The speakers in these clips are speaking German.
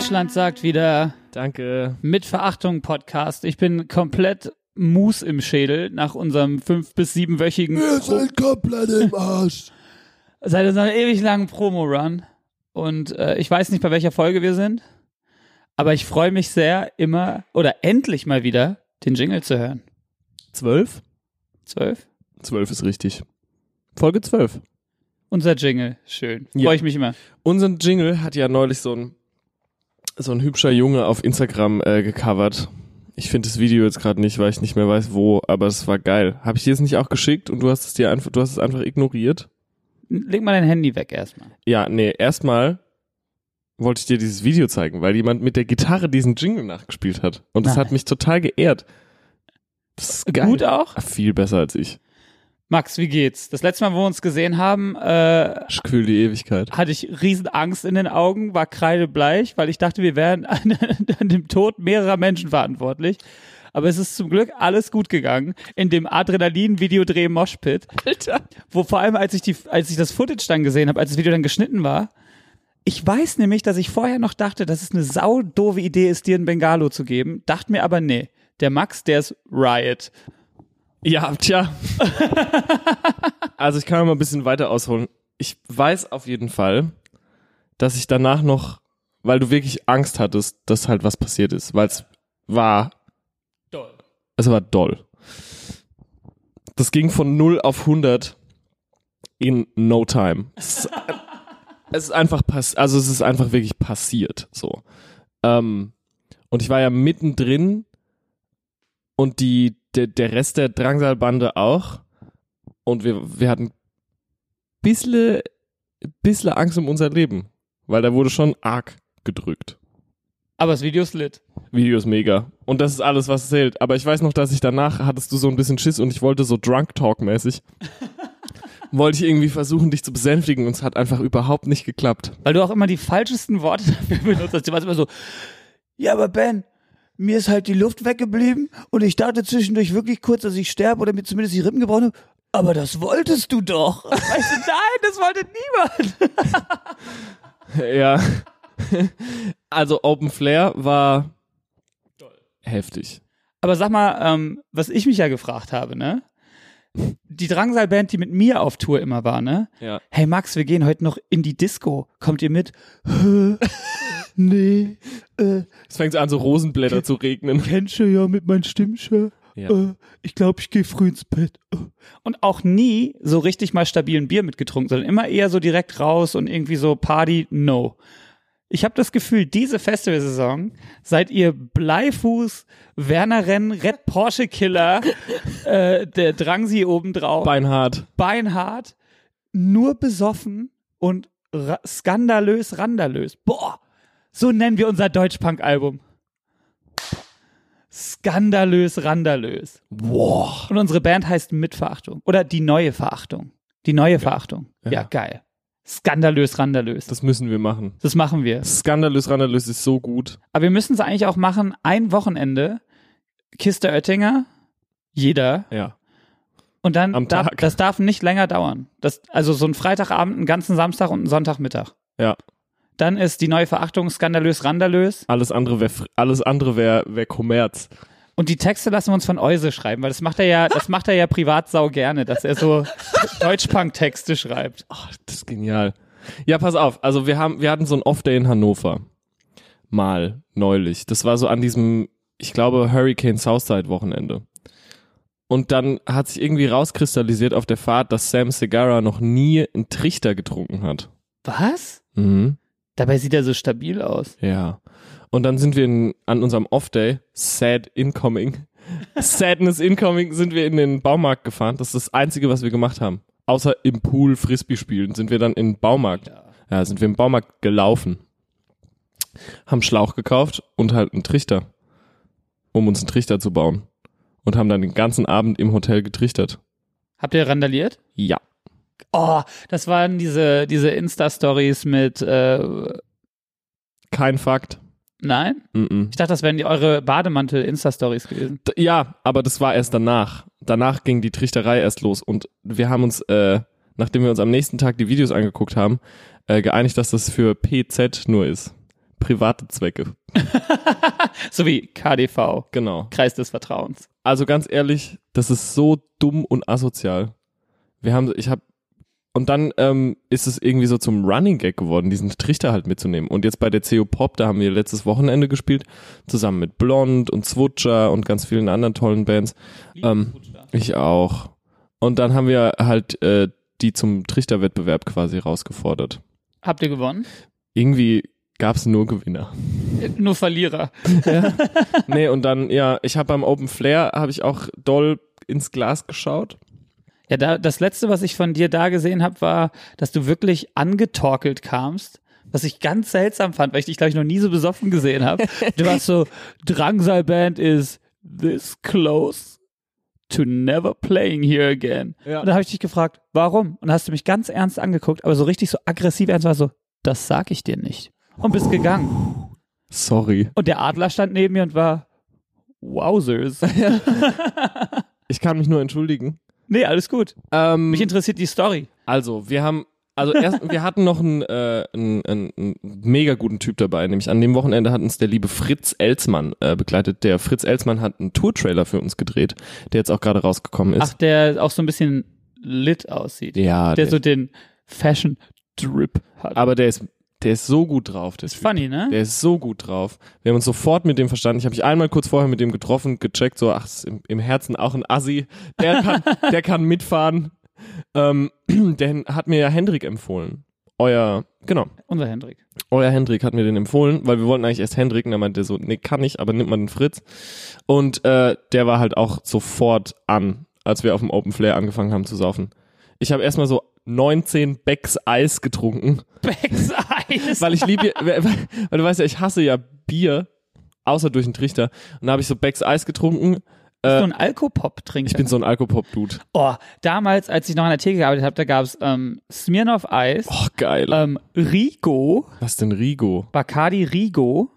Deutschland sagt wieder Danke. Mit Verachtung Podcast. Ich bin komplett Mus im Schädel nach unserem 5- bis 7-wöchigen Wir sind komplett im Arsch. seit unserem ewig langen Promo-Run. Und ich weiß nicht, bei welcher Folge wir sind, aber ich freue mich sehr, immer oder endlich mal wieder den Jingle zu hören. 12? 12? 12 ist richtig. Folge 12. Unser Jingle, schön. Ja. Freue ich mich immer. Unser Jingle hat ja neulich so ein hübscher Junge auf Instagram gecovert. Ich finde das Video jetzt gerade nicht, weil ich nicht mehr weiß wo, aber es war geil. Habe ich dir das nicht auch geschickt und du hast es einfach ignoriert? Leg mal dein Handy weg erstmal. Ja, nee, erstmal wollte ich dir dieses Video zeigen, weil jemand mit der Gitarre diesen Jingle nachgespielt hat. Und das hat mich total geehrt. Das ist geil. Gut auch? Viel besser als ich. Max, wie geht's? Das letzte Mal, wo wir uns gesehen haben, Schwül die Ewigkeit. hatte ich riesen Angst in den Augen, war kreidebleich, weil ich dachte, wir wären an dem Tod mehrerer Menschen verantwortlich. Aber es ist zum Glück alles gut gegangen in dem Adrenalin-Videodreh Moshpit. Alter. Wo vor allem, als ich das Footage dann gesehen habe, als das Video dann geschnitten war, ich weiß nämlich, dass ich vorher noch dachte, dass es eine saudoofe Idee ist, dir ein Bengalo zu geben. Dachte mir aber, nee, der Max, der ist Riot. Ja, tja. Also ich kann mal ein bisschen weiter ausholen. Ich weiß auf jeden Fall, dass ich danach noch, weil du wirklich Angst hattest, dass halt was passiert ist, weil es war Doll. Es war doll. Das ging von 0 auf 100 in no time. Es ist einfach es ist einfach wirklich passiert, so. Und ich war ja mittendrin und der Rest der Drangsalbande auch. Und wir hatten bissle Angst um unser Leben, weil da wurde schon arg gedrückt. Aber das Video ist lit. Video ist mega. Und das ist alles, was zählt. Aber ich weiß noch, dass ich danach hattest du so ein bisschen Schiss und ich wollte so Drunk-Talk-mäßig. wollte ich irgendwie versuchen, dich zu besänftigen und es hat einfach überhaupt nicht geklappt. Weil du auch immer die falschesten Worte dafür benutzt hast. Du warst immer so, ja, aber Ben, mir ist halt die Luft weggeblieben und ich dachte zwischendurch wirklich kurz, dass ich sterbe oder mir zumindest die Rippen gebrochen habe. Aber das wolltest du doch. Weißt du, nein, das wollte niemand. Ja. Also Open Flair war heftig. Aber sag mal, was ich mich ja gefragt habe, ne? Die Drangsal-Band, die mit mir auf Tour immer war, ne? Ja. Hey Max, wir gehen heute noch in die Disco. Kommt ihr mit? Nee. Es fängt an, so Rosenblätter zu regnen. Kennst du ja mit meinem Stimmchen? Ja. Ich glaube, ich gehe früh ins Bett. Und auch nie so richtig mal stabilen Bier mitgetrunken, sondern immer eher so direkt raus und irgendwie so Party, no. Ich habe das Gefühl, diese Festivalsaison seid ihr Bleifuß, Werner Renn, Red Porsche Killer, der Drangsi obendrauf. Beinhard, nur besoffen und skandalös, randalös. Boah, so nennen wir unser Deutschpunk-Album. Skandalös, randalös. Boah. Und unsere Band heißt Mit Verachtung. Oder Die Neue Verachtung. Die Neue Verachtung. Ja, geil. Skandalös, randalös. Das müssen wir machen. Das machen wir. Skandalös, randalös ist so gut. Aber wir müssen es eigentlich auch machen, ein Wochenende, Kiste Oettinger, jeder. Ja. Und dann, Am Tag. das darf nicht länger dauern. Also so ein Freitagabend, einen ganzen Samstag und einen Sonntagmittag. Ja. Dann ist Die Neue Verachtung skandalös, randalös. Alles andere wäre Kommerz. Und die Texte lassen wir uns von Euse schreiben, weil das macht er ja privat sau gerne, dass er so Deutschpunk-Texte schreibt. Ach, das ist genial. Ja, pass auf. Also wir hatten so ein Off-Day in Hannover. Mal, neulich. Das war so an diesem, ich glaube, Hurricane Southside Wochenende. Und dann hat sich irgendwie rauskristallisiert auf der Fahrt, dass Sam Segarra noch nie einen Trichter getrunken hat. Was? Mhm. Dabei sieht er so stabil aus. Ja. Und dann sind wir an unserem Off-Day, Sadness Incoming, sind wir in den Baumarkt gefahren. Das ist das Einzige, was wir gemacht haben. Außer im Pool Frisbee spielen, sind wir dann in den Baumarkt. Ja, sind wir im Baumarkt gelaufen. Haben Schlauch gekauft und halt einen Trichter, um uns einen Trichter zu bauen. Und haben dann den ganzen Abend im Hotel getrichtert. Habt ihr randaliert? Ja. Oh, das waren diese Insta-Stories mit, Kein Fakt. nein? Mm-mm. Ich dachte, das wären eure Bademantel-Insta-Stories gewesen. Ja, aber das war erst danach. Danach ging die Trichterei erst los und wir haben uns, nachdem wir uns am nächsten Tag die Videos angeguckt haben, geeinigt, dass das für PZ nur ist. private Zwecke. So wie KDV, Genau. Kreis des Vertrauens. Also ganz ehrlich, das ist so dumm und asozial. Und dann ist es irgendwie so zum Running Gag geworden, diesen Trichter halt mitzunehmen. Und jetzt bei der CO Pop, da haben wir letztes Wochenende gespielt, zusammen mit Blond und Zwutscher und ganz vielen anderen tollen Bands. Ich auch. Und dann haben wir halt die zum Trichterwettbewerb quasi rausgefordert. Habt ihr gewonnen? Irgendwie gab's nur Gewinner. Nur Verlierer. Nee, und dann, ja, ich habe beim Open Flair, habe ich auch doll ins Glas geschaut. Ja, das Letzte, was ich von dir da gesehen habe, war, dass du wirklich angetorkelt kamst, was ich ganz seltsam fand, weil ich dich, glaube ich, noch nie so besoffen gesehen habe. Du warst so, Drangsal-Band is this close to never playing here again. Ja. Und dann habe ich dich gefragt, warum? Und dann hast du mich ganz ernst angeguckt, aber so richtig so aggressiv ernst, war so, das sag ich dir nicht. Und bist gegangen. Sorry. Und der Adler stand neben mir und war, wowzers. Ich kann mich nur entschuldigen. Nee, alles gut. Mich interessiert die Story. Wir hatten noch einen mega guten Typ dabei, nämlich an dem Wochenende hat uns der liebe Fritz Elsmann begleitet. Der Fritz Elsmann hat einen Tour-Trailer für uns gedreht, der jetzt auch gerade rausgekommen ist. Ach, der auch so ein bisschen lit aussieht. Ja. Der so den Fashion-Drip hat. Aber der ist so gut drauf. ist funny, ne? Der ist so gut drauf. Wir haben uns sofort mit dem verstanden. Ich habe mich einmal kurz vorher mit dem getroffen, gecheckt, so, ach, ist im Herzen auch ein Assi. Der kann mitfahren. Der hat mir ja Hendrik empfohlen. Unser Hendrik hat mir den empfohlen, weil wir wollten eigentlich erst Hendrik und dann meinte der so, nee, kann ich, aber nimmt man den Fritz. Und der war halt auch sofort an, als wir auf dem Open Flair angefangen haben zu saufen. Ich habe erstmal so 19 Becks Eis getrunken. Becks Eis? Weil du weißt ja, ich hasse ja Bier, außer durch den Trichter. Und da habe ich so Becks Eis getrunken. Bist du ein Alkopop-Trinker? Ich bin so ein Alkopop-Dude. Oh, damals, als ich noch an der Theke gearbeitet habe, da gab es Smirnoff Eis. Oh, geil. Rigo. Was denn Rigo? Bacardi Rigo.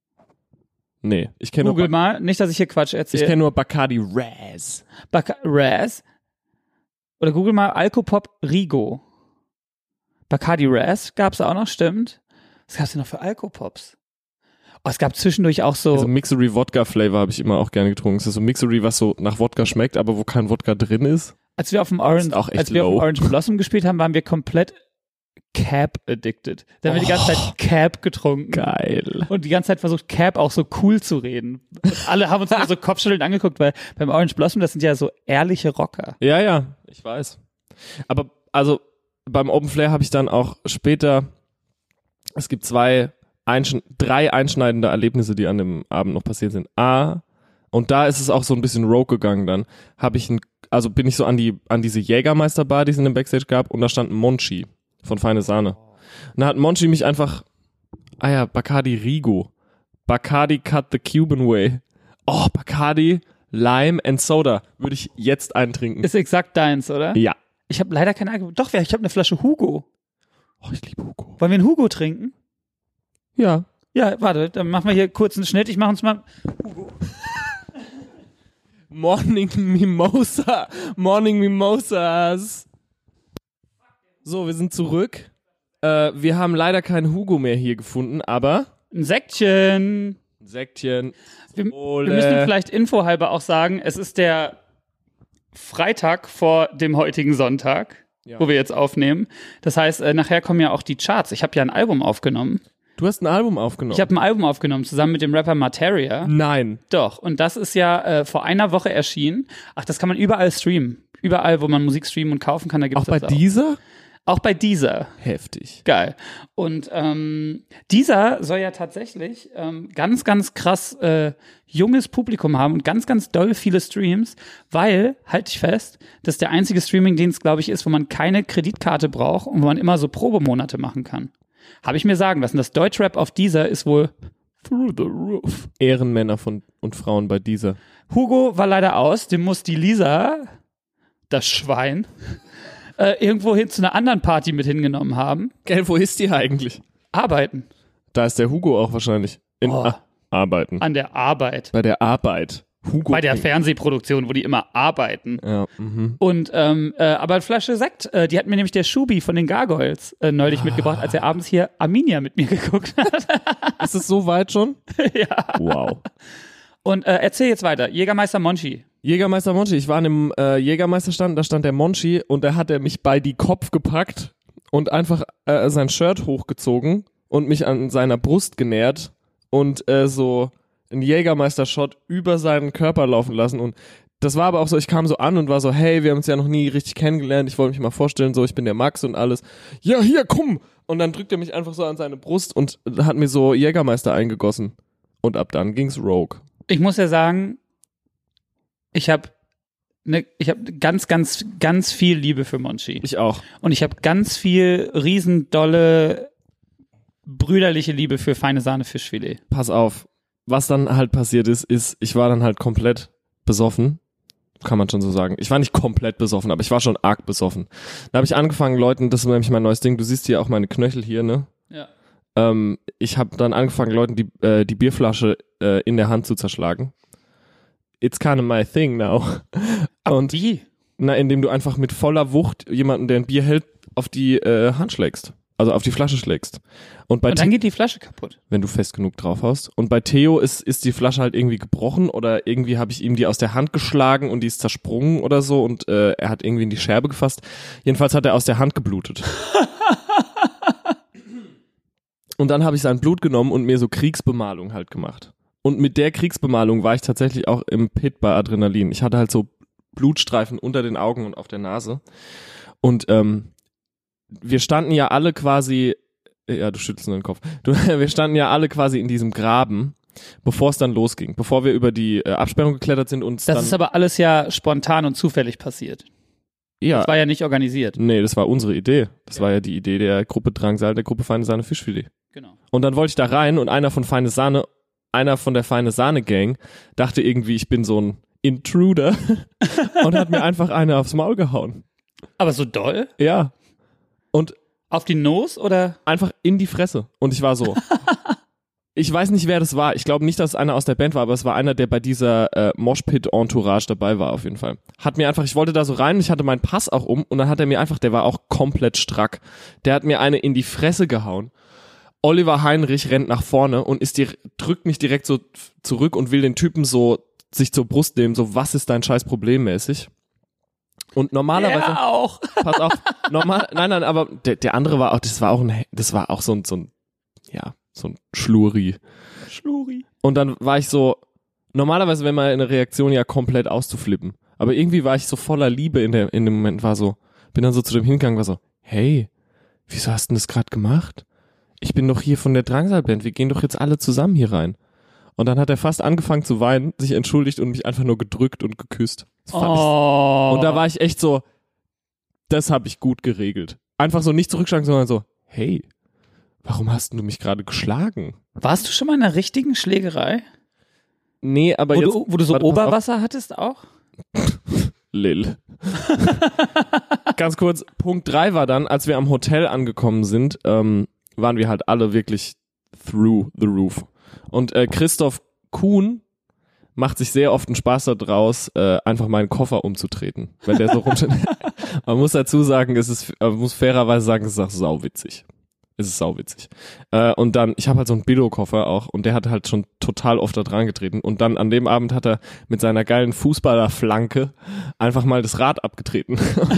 Nee, ich kenne Google mal, nicht, dass ich hier Quatsch erzähle. Ich kenne nur Bacardi Raz. Raz? Oder google mal Alkopop Rigo. Bacardi Raz gab's auch noch, stimmt. Was gab's denn noch für Alkopops? Oh, es gab zwischendurch auch so... Also Mixery Wodka Flavor habe ich immer auch gerne getrunken. Es ist so Mixery, was so nach Wodka schmeckt, aber wo kein Wodka drin ist. Als wir auf dem Orange Blossom gespielt haben, waren wir komplett Cap addicted. Da haben wir die ganze Zeit Cap getrunken. Geil. Und die ganze Zeit versucht, Cap auch so cool zu reden. Und alle haben uns immer so kopfschüttelnd angeguckt, weil beim Orange Blossom, das sind ja so ehrliche Rocker. Ja, ich weiß. Aber also beim Open Flair habe ich dann auch später, es gibt drei einschneidende Erlebnisse, die an dem Abend noch passiert sind. Und da ist es auch so ein bisschen rogue gegangen dann, bin ich so an diese Jägermeister-Bar, die es in dem Backstage gab, und da stand ein Monchi von Feine Sahne. Und da hat Monchi mich einfach, Bacardi Rigo. Bacardi Cut the Cuban Way. Oh, Bacardi, Lime and Soda. Würde ich jetzt eintrinken. Ist exakt deins, oder? Ja. Ich habe leider keine Alkohol. Doch, ich habe eine Flasche Hugo. Oh, ich liebe Hugo. Wollen wir einen Hugo trinken? Ja. Ja, warte, dann machen wir hier kurz einen Schnitt. Ich mache uns mal Hugo. Morning Mimosas. So, wir sind zurück. Wir haben leider keinen Hugo mehr hier gefunden, aber... Ein Säckchen. Wir müssen vielleicht infohalber auch sagen, es ist der Freitag vor dem heutigen Sonntag, wo wir jetzt aufnehmen. Das heißt, nachher kommen ja auch die Charts. Ich habe ja ein Album aufgenommen. Du hast ein Album aufgenommen? Ich habe ein Album aufgenommen, zusammen mit dem Rapper Materia. Nein. Doch, und das ist ja vor einer Woche erschienen. Ach, das kann man überall streamen. Überall, wo man Musik streamen und kaufen kann, da gibt's das auch. Auch bei dieser? Auch bei dieser. Heftig. Geil. Und dieser soll ja tatsächlich ganz, ganz krass junges Publikum haben und ganz, ganz doll viele Streams, weil, halt ich fest, das der einzige Streamingdienst, glaube ich, ist, wo man keine Kreditkarte braucht und wo man immer so Probemonate machen kann. Habe ich mir sagen lassen. Das Deutschrap auf dieser ist wohl through the roof. Ehrenmänner und Frauen bei dieser. Hugo war leider aus, dem muss die Lisa, das Schwein, irgendwo hin zu einer anderen Party mit hingenommen haben. Gell, wo ist die eigentlich? Arbeiten. Da ist der Hugo auch wahrscheinlich. Arbeiten. An der Arbeit. Bei der Arbeit. Hugo bei der King. Fernsehproduktion, wo die immer arbeiten. Ja, Und aber eine Flasche Sekt, die hat mir nämlich der Schubi von den Gargoyles neulich mitgebracht, als er abends hier Arminia mit mir geguckt hat. Ist es so weit schon? Ja. Wow. Und erzähl jetzt weiter. Jägermeister Monchi. Jägermeister Monchi. Ich war an einem Jägermeisterstand, da stand der Monchi und da hat er mich bei die Kopf gepackt und einfach sein Shirt hochgezogen und mich an seiner Brust genährt und so einen Jägermeister-Shot über seinen Körper laufen lassen. Und das war aber auch so, ich kam so an und war so, hey, wir haben uns ja noch nie richtig kennengelernt, ich wollte mich mal vorstellen, so, ich bin der Max und alles. Ja, hier, komm! Und dann drückt er mich einfach so an seine Brust und hat mir so Jägermeister eingegossen. Und ab dann ging's Rogue. Ich muss ja sagen, ich habe ganz, ganz, ganz viel Liebe für Monchi. Ich auch. Und ich habe ganz viel riesendolle brüderliche Liebe für feine Sahne Fischfilet. Pass auf. Was dann halt passiert ist, ich war dann halt komplett besoffen. Kann man schon so sagen. Ich war nicht komplett besoffen, aber ich war schon arg besoffen. Da habe ich angefangen, Leuten, das ist nämlich mein neues Ding, du siehst hier auch meine Knöchel hier, ne? Ja. Ich habe dann angefangen, Leuten die Bierflasche in der Hand zu zerschlagen. It's kind of my thing now. Und Wie? indem du einfach mit voller Wucht jemanden, der ein Bier hält, auf die Hand schlägst. Also auf die Flasche schlägst. Und dann geht die Flasche kaputt. wenn du fest genug drauf haust. Und bei Theo ist die Flasche halt irgendwie gebrochen oder irgendwie habe ich ihm die aus der Hand geschlagen und die ist zersprungen oder so und er hat irgendwie in die Scherbe gefasst. Jedenfalls hat er aus der Hand geblutet. Und dann habe ich sein Blut genommen und mir so Kriegsbemalung halt gemacht. Und mit der Kriegsbemalung war ich tatsächlich auch im Pit bei Adrenalin. Ich hatte halt so Blutstreifen unter den Augen und auf der Nase. Und wir standen ja alle quasi, ja, du schüttelst nur den Kopf. Wir standen ja alle quasi in diesem Graben, bevor es dann losging. Bevor wir über die Absperrung geklettert sind und Das dann... ist aber alles ja spontan und zufällig passiert. ja, Das war ja nicht organisiert. nee, das war unsere Idee. Das war ja die Idee der Gruppe Drangsal, der Gruppe Feine Sahne Fischfilet. Genau. Und dann wollte ich da rein und einer von der Feine Sahne Gang dachte irgendwie, ich bin so ein Intruder und hat mir einfach eine aufs Maul gehauen. Aber so doll? Ja. Und Auf die Nose oder? einfach in die Fresse. Und ich war so. Ich weiß nicht, wer das war. Ich glaube nicht, dass es einer aus der Band war, aber es war einer, der bei dieser Moshpit-Entourage dabei war auf jeden Fall. Hat mir einfach, ich wollte da so rein, ich hatte meinen Pass auch um und dann hat er mir einfach, der war auch komplett strack. Der hat mir eine in die Fresse gehauen. Oliver Heinrich rennt nach vorne und drückt mich direkt so zurück und will den Typen so sich zur Brust nehmen, so was ist dein scheiß Problem mäßig. Und normalerweise, Ja, auch. pass auf, nein, aber der andere war auch, das war auch so ein Schluri. Schluri. Und dann war ich so, normalerweise wäre meine Reaktion ja komplett auszuflippen. Aber irgendwie war ich so voller Liebe in dem Moment, bin dann so zu dem hingegangen, war so, hey, wieso hast du denn das gerade gemacht? Ich bin doch hier von der Drangsal-Band, wir gehen doch jetzt alle zusammen hier rein. Und dann hat er fast angefangen zu weinen, sich entschuldigt und mich einfach nur gedrückt und geküsst. Das fand ich, und da war ich echt so, das habe ich gut geregelt. Einfach so nicht zurückschlagen, sondern so, hey, warum hast du mich gerade geschlagen? Warst du schon mal in einer richtigen Schlägerei? Nee, aber jetzt... Wo du so warte, pass auf. Oberwasser hattest auch? Lil. Ganz kurz, Punkt 3 war dann, als wir am Hotel angekommen sind, waren wir halt alle wirklich through the roof. Und Christoph Kuhn macht sich sehr oft einen Spaß daraus, einfach meinen Koffer umzutreten, wenn der so rumsteht. Man muss dazu sagen, man muss fairerweise sagen, es ist auch sauwitzig. Es ist sauwitzig. Und dann, ich habe halt so einen Billo-Koffer auch und der hat halt schon total oft da dran getreten. Und dann an dem Abend hat er mit seiner geilen Fußballerflanke einfach mal das Rad abgetreten.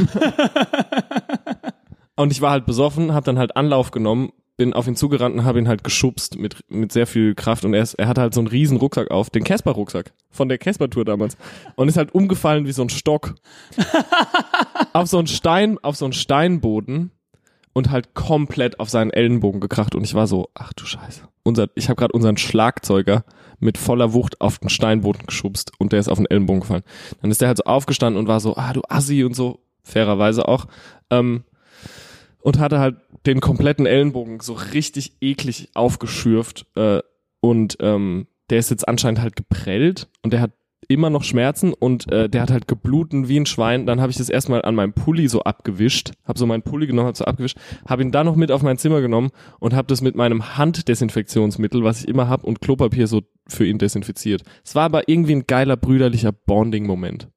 Und ich war halt besoffen, habe dann halt Anlauf genommen, bin auf ihn zugerannt und habe ihn halt geschubst mit sehr viel Kraft. Und er hatte halt so einen riesen Rucksack auf, den Casper-Rucksack von der Casper-Tour damals. Und ist halt umgefallen wie so ein Stock. auf so einen Steinboden. Und halt komplett auf seinen Ellenbogen gekracht. Und ich war so, ach du Scheiße. Ich habe gerade unseren Schlagzeuger mit voller Wucht auf den Steinboden geschubst und der ist auf den Ellenbogen gefallen. Dann ist der halt so aufgestanden und war so, du Assi und so, fairerweise auch. Und hatte halt den kompletten Ellenbogen so richtig eklig aufgeschürft. Und der ist jetzt anscheinend halt geprellt und der hat immer noch Schmerzen und der hat halt gebluten wie ein Schwein. Dann habe ich das erstmal an meinem Pulli so abgewischt, habe so meinen Pulli genommen, habe so abgewischt, habe ihn dann noch mit auf mein Zimmer genommen und habe das mit meinem Handdesinfektionsmittel, was ich immer habe, und Klopapier so für ihn desinfiziert. Es war aber irgendwie ein geiler brüderlicher Bonding-Moment.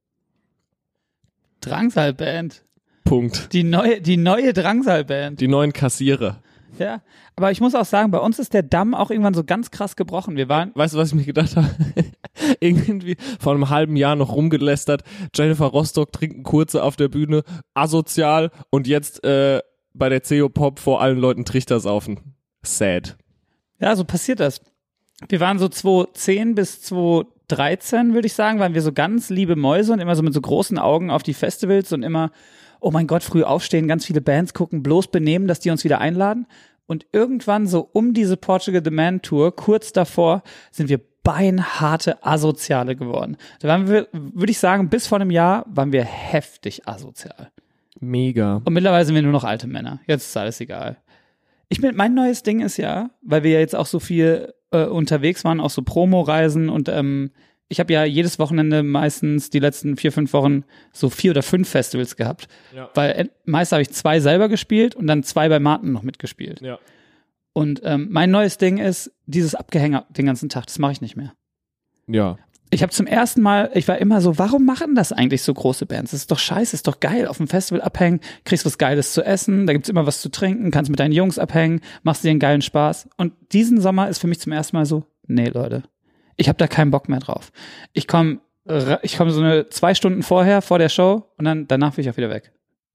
Drangsalband. Punkt. Die neue Drangsalband. Die neuen Kassierer. Ja, aber ich muss auch sagen, bei uns ist der Damm auch irgendwann so ganz krass gebrochen. Wir waren, Weißt du, was ich mir gedacht habe? Irgendwie vor einem halben Jahr noch rumgelästert. Jennifer Rostock trinkt einen Kurze auf der Bühne, asozial, und jetzt bei der CO Pop vor allen Leuten Trichter saufen. Sad. ja, so passiert das. Wir waren so 2010 bis 2013, würde ich sagen, waren wir so ganz liebe Mäuse und immer so mit so großen Augen auf die Festivals und immer, oh mein Gott, früh aufstehen, ganz viele Bands gucken, bloß benehmen, dass die uns wieder einladen. Und irgendwann so um diese Portugal The Man Tour, kurz davor, sind wir beinharte Asoziale geworden. Da waren wir, würde ich sagen, bis vor einem Jahr waren wir heftig asozial. Mega. Und mittlerweile sind wir nur noch alte Männer. Jetzt ist alles egal. Mein neues Ding ist ja, weil wir ja jetzt auch so viel unterwegs waren, auch so Promo-Reisen und ich habe ja jedes Wochenende meistens die letzten 4-5 Wochen so 4 oder 5 Festivals gehabt. Ja. Weil meist habe ich 2 selber gespielt und dann 2 bei Martin noch mitgespielt. Ja. Und mein neues Ding ist dieses Abgehänge den ganzen Tag. Das mache ich nicht mehr. Ja. Ich habe zum ersten Mal, ich war immer so, warum machen das eigentlich so große Bands? Das ist doch scheiße, ist doch geil. Auf dem Festival abhängen, kriegst was Geiles zu essen, da gibt's immer was zu trinken, kannst mit deinen Jungs abhängen, machst dir einen geilen Spaß. Und diesen Sommer ist für mich zum ersten Mal so, nee, Leute, ich habe da keinen Bock mehr drauf. Ich komm so eine 2 Stunden vor der Show und danach will ich auch wieder weg.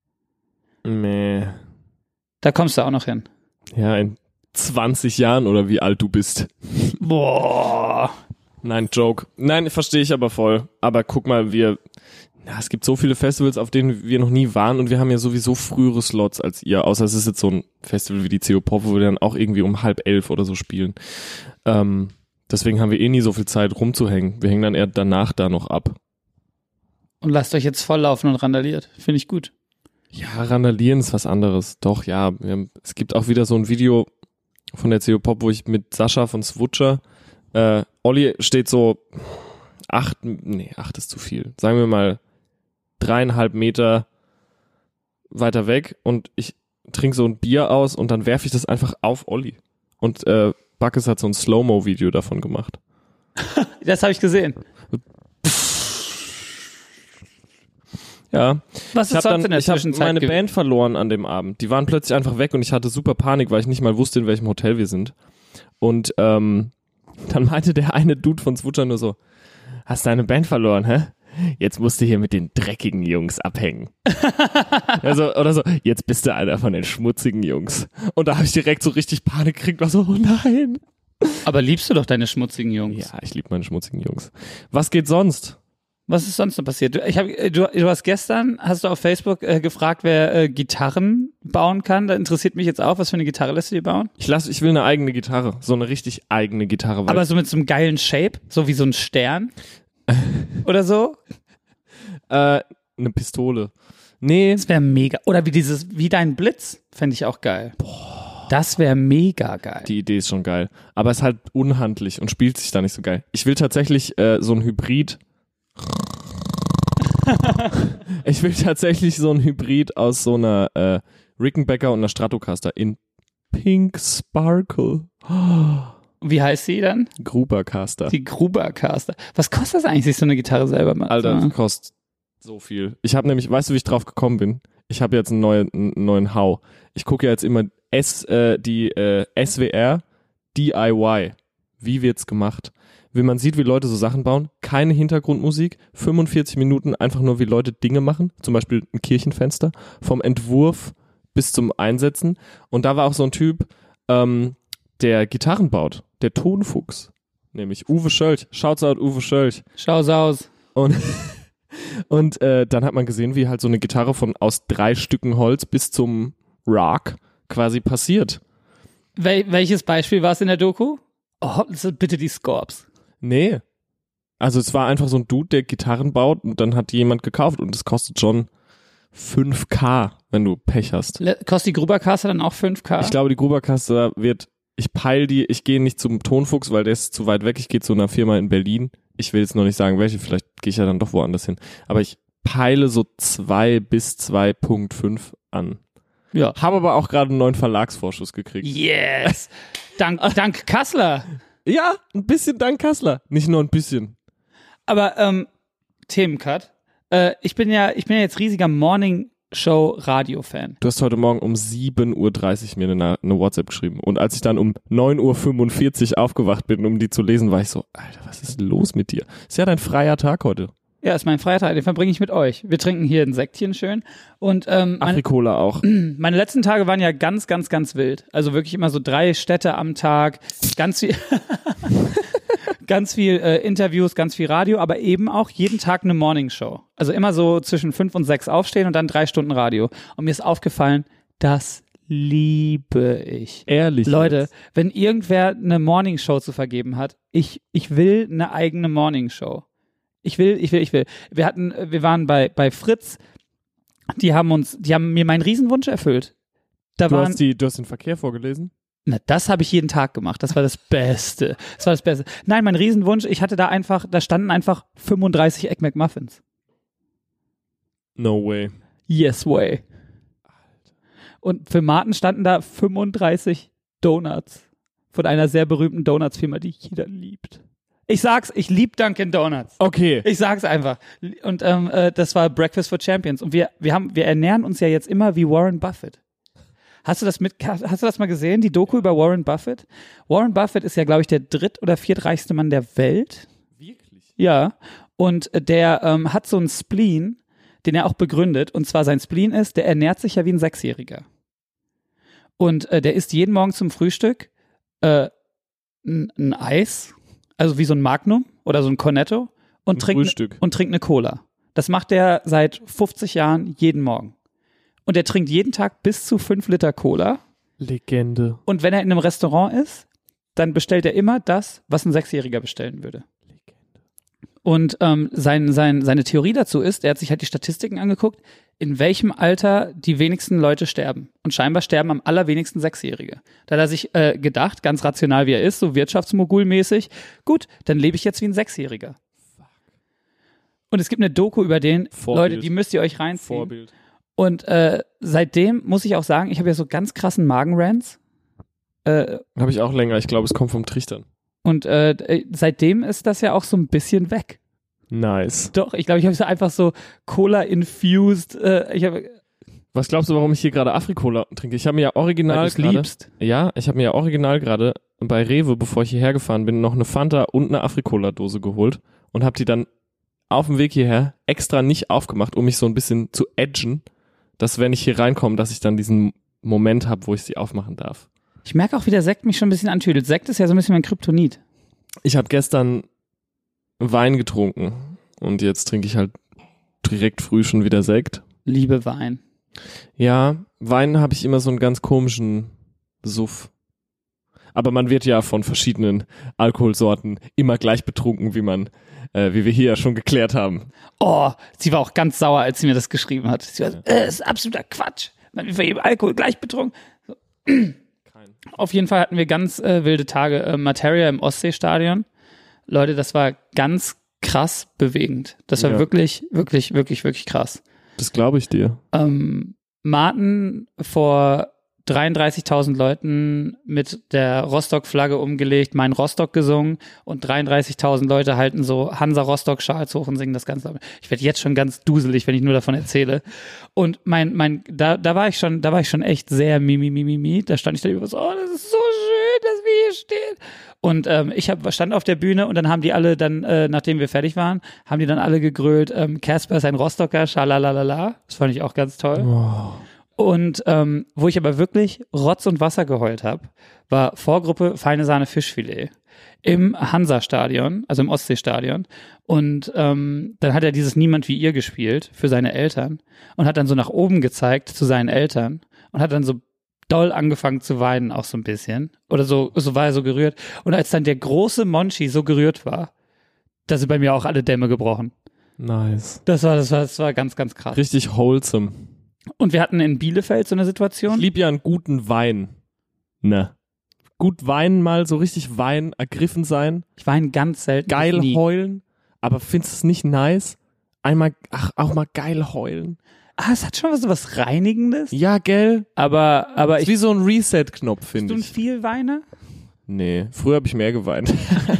Meh. Da kommst du auch noch hin. Ja, in 20 Jahren oder wie alt du bist. Boah. Nein, Joke. Nein, verstehe ich aber voll. Aber guck mal, es gibt so viele Festivals, auf denen wir noch nie waren, und wir haben ja sowieso frühere Slots als ihr, außer es ist jetzt so ein Festival wie die CO Pop, wo wir dann auch irgendwie um 10:30 oder so spielen. Deswegen haben wir nie so viel Zeit rumzuhängen. Wir hängen dann eher danach da noch ab. Und lasst euch jetzt volllaufen und randaliert. Finde ich gut. Ja, randalieren ist was anderes. Doch, ja. Es gibt auch wieder so ein Video von der CO Pop, wo ich mit Sascha von Swutcher, Olli steht so 8 ist zu viel. Sagen wir mal 3,5 Meter weiter weg, und ich trinke so ein Bier aus und dann werfe ich das einfach auf Olli. Und Backes hat so ein Slow-Mo-Video davon gemacht. Das habe ich gesehen. Ja. Was ist sonst in der Ich habe Zwischenzeit meine Band verloren an dem Abend. Die waren plötzlich einfach weg und ich hatte super Panik, weil ich nicht mal wusste, in welchem Hotel wir sind. Und dann meinte der eine Dude von Swutcher nur so, hast deine Band verloren, hä? Jetzt musst du hier mit den dreckigen Jungs abhängen. Oder so, jetzt bist du einer von den schmutzigen Jungs. Und da habe ich direkt so richtig Panik gekriegt, war so, oh nein. Aber liebst du doch deine schmutzigen Jungs? Ja, ich liebe meine schmutzigen Jungs. Was geht sonst? Was ist sonst noch passiert? Du hast gestern, hast du auf Facebook gefragt, wer Gitarren bauen kann. Da interessiert mich jetzt auch, was für eine Gitarre lässt du dir bauen? Ich will eine eigene Gitarre, so eine richtig eigene Gitarre. Aber so mit so einem geilen Shape, so wie so ein Stern oder so? Eine Pistole. Nee. Das wäre mega. Oder wie dein Blitz, fände ich auch geil. Boah. Das wäre mega geil. Die Idee ist schon geil. Aber es ist halt unhandlich und spielt sich da nicht so geil. Ich will tatsächlich so ein Hybrid. Ich will tatsächlich so ein Hybrid aus so einer Rickenbacker und einer Stratocaster in Pink Sparkle. Wie heißt sie dann? Grubercaster. Die Grubercaster. Was kostet das eigentlich, sich so eine Gitarre selber mal? Alter, das kostet so viel. Ich habe nämlich, weißt du, wie ich drauf gekommen bin? Ich habe jetzt einen neuen Hau. Ich gucke ja jetzt immer die SWR DIY. Wie wird's gemacht? Wenn man sieht, wie Leute so Sachen bauen, keine Hintergrundmusik, 45 Minuten einfach nur, wie Leute Dinge machen, zum Beispiel ein Kirchenfenster, vom Entwurf bis zum Einsetzen. Und da war auch so ein Typ, der Gitarren baut, der Tonfuchs, nämlich Uwe Schölch. Shouts out Uwe Schölch. Schau's aus. Und dann hat man gesehen, wie halt so eine Gitarre aus 3 Stücken Holz bis zum Rock quasi passiert. Welches Beispiel war es in der Doku? Oh, bitte die Scorps. Nee. Also es war einfach so ein Dude, der Gitarren baut, und dann hat jemand gekauft, und es kostet schon 5.000, wenn du Pech hast. Kostet die Grubercaster dann auch 5.000? Ich glaube, die Grubercaster wird ich gehe nicht zum Tonfuchs, weil der ist zu weit weg. Ich gehe zu einer Firma in Berlin. Ich will jetzt noch nicht sagen, welche, vielleicht gehe ich ja dann doch woanders hin. Aber ich peile so 2 bis 2,5 an. Ja. Habe aber auch gerade einen neuen Verlagsvorschuss gekriegt. Yes! Dank Kassler. Ja, ein bisschen dank Kassler. Nicht nur ein bisschen. Aber Themencut. Ich bin ja jetzt riesiger Morning-Show-Radio-Fan. Du hast heute Morgen um 7.30 Uhr mir eine WhatsApp geschrieben. Und als ich dann um 9.45 Uhr aufgewacht bin, um die zu lesen, war ich so, Alter, was ist los mit dir? Ist ja dein freier Tag heute. Ja, ist mein freier Tag, den verbringe ich mit euch. Wir trinken hier ein Sektchen schön. Und Afrikola auch. meine letzten Tage waren ja ganz, ganz, ganz wild. Also wirklich immer so 3 Städte am Tag, ganz viel, ganz viel Interviews, ganz viel Radio, aber eben auch jeden Tag eine Morningshow. Also immer so zwischen 5 und 6 aufstehen und dann 3 Stunden Radio. Und mir ist aufgefallen, das liebe ich. Ehrlich. Leute, wenn irgendwer eine Morningshow zu vergeben hat, ich will eine eigene Morningshow. Ich will. Wir waren bei Fritz, die haben mir meinen Riesenwunsch erfüllt. Du hast den Verkehr vorgelesen? Na, das habe ich jeden Tag gemacht. Das war das Beste. Nein, mein Riesenwunsch, da standen einfach 35 Egg McMuffins. No way. Yes way. Und für Martin standen da 35 Donuts von einer sehr berühmten Donuts-Firma, die jeder liebt. Ich liebe Dunkin' Donuts. Okay. Ich sag's einfach. Und das war Breakfast for Champions. Und wir ernähren uns ja jetzt immer wie Warren Buffett. Hast du das mal gesehen, die Doku über Warren Buffett? Warren Buffett ist ja, glaube ich, der 3. oder 4. reichste Mann der Welt. Wirklich? Ja. Und der hat so einen Spleen, den er auch begründet. Und zwar sein Spleen ist, der ernährt sich ja wie ein 6-Jähriger. Und der isst jeden Morgen zum Frühstück ein Eis, also wie so ein Magnum oder so ein Cornetto und trinkt eine Cola. Das macht er seit 50 Jahren jeden Morgen. Und er trinkt jeden Tag bis zu 5 Liter Cola. Legende. Und wenn er in einem Restaurant ist, dann bestellt er immer das, was ein 6-Jähriger bestellen würde. Und seine Theorie dazu ist, er hat sich halt die Statistiken angeguckt, in welchem Alter die wenigsten Leute sterben. Und scheinbar sterben am allerwenigsten 6-Jährige. Da hat er sich gedacht, ganz rational wie er ist, so wirtschaftsmogulmäßig, gut, dann lebe ich jetzt wie ein 6-Jähriger. Und es gibt eine Doku über den, Leute, die müsst ihr euch reinziehen. Vorbild. Und seitdem muss ich auch sagen, ich habe ja so ganz krassen Magenrants. Habe ich auch länger, ich glaube, es kommt vom Trichtern. Und seitdem ist das ja auch so ein bisschen weg. Nice. Doch, ich glaube, ich habe so einfach so Cola-infused. Was glaubst du, warum ich hier gerade Afrikola trinke? Ich habe mir ja original liebst. Ja, ich habe mir ja original gerade bei Rewe, bevor ich hierher gefahren bin, noch eine Fanta und eine Afrikola-Dose geholt und habe die dann auf dem Weg hierher extra nicht aufgemacht, um mich so ein bisschen zu edgen, dass wenn ich hier reinkomme, dass ich dann diesen Moment habe, wo ich sie aufmachen darf. Ich merke auch, wie der Sekt mich schon ein bisschen antüdelt. Sekt ist ja so ein bisschen mein Kryptonit. Ich habe gestern Wein getrunken und jetzt trinke ich halt direkt früh schon wieder Sekt. Liebe Wein. Ja, Wein habe ich immer so einen ganz komischen Suff. Aber man wird ja von verschiedenen Alkoholsorten immer gleich betrunken, wie wir hier ja schon geklärt haben. Oh, sie war auch ganz sauer, als sie mir das geschrieben hat. Sie war so, das ist absoluter Quatsch. Man wird von jedem Alkohol gleich betrunken. So. Auf jeden Fall hatten wir ganz wilde Tage. Materia im Ostseestadion. Leute, das war ganz krass bewegend. Das war wirklich, wirklich, wirklich, wirklich krass. Das glaube ich dir. Martin vor 33.000 Leuten mit der Rostock-Flagge umgelegt, mein Rostock gesungen und 33.000 Leute halten so Hansa-Rostock-Schals hoch und singen das Ganze. Ich werde jetzt schon ganz duselig, wenn ich nur davon erzähle. Und da war ich schon echt sehr mimi. Da stand ich da über so, oh, das ist so schön, dass wir hier stehen. Und ich stand auf der Bühne und dann haben die alle nachdem wir fertig waren, haben die dann alle gegrölt, Casper ist ein Rostocker, schalalala. Das fand ich auch ganz toll. Oh. Und wo ich aber wirklich Rotz und Wasser geheult habe, war Vorgruppe Feine Sahne Fischfilet im Hansa-Stadion, also im Ostseestadion. Und dann hat er dieses Niemand wie ihr gespielt für seine Eltern und hat dann so nach oben gezeigt zu seinen Eltern und hat dann so doll angefangen zu weinen, auch so ein bisschen. Oder so war er so gerührt. Und als dann der große Monchi so gerührt war, da sind bei mir auch alle Dämme gebrochen. Nice. Das war ganz, ganz krass. Richtig wholesome. Und wir hatten in Bielefeld so eine Situation. Ich liebe ja einen guten Wein. Ne. gut weinen mal, so richtig weinen, ergriffen sein, Ich weine ganz selten. geil nie. heulen, aber findest du es nicht nice? Einmal, auch mal geil heulen. Es hat schon was Reinigendes. Ja, gell? Aber Ist wie so ein Reset-Knopf, bist finde du ein ich. viel Weiner? Nee, früher habe ich mehr geweint.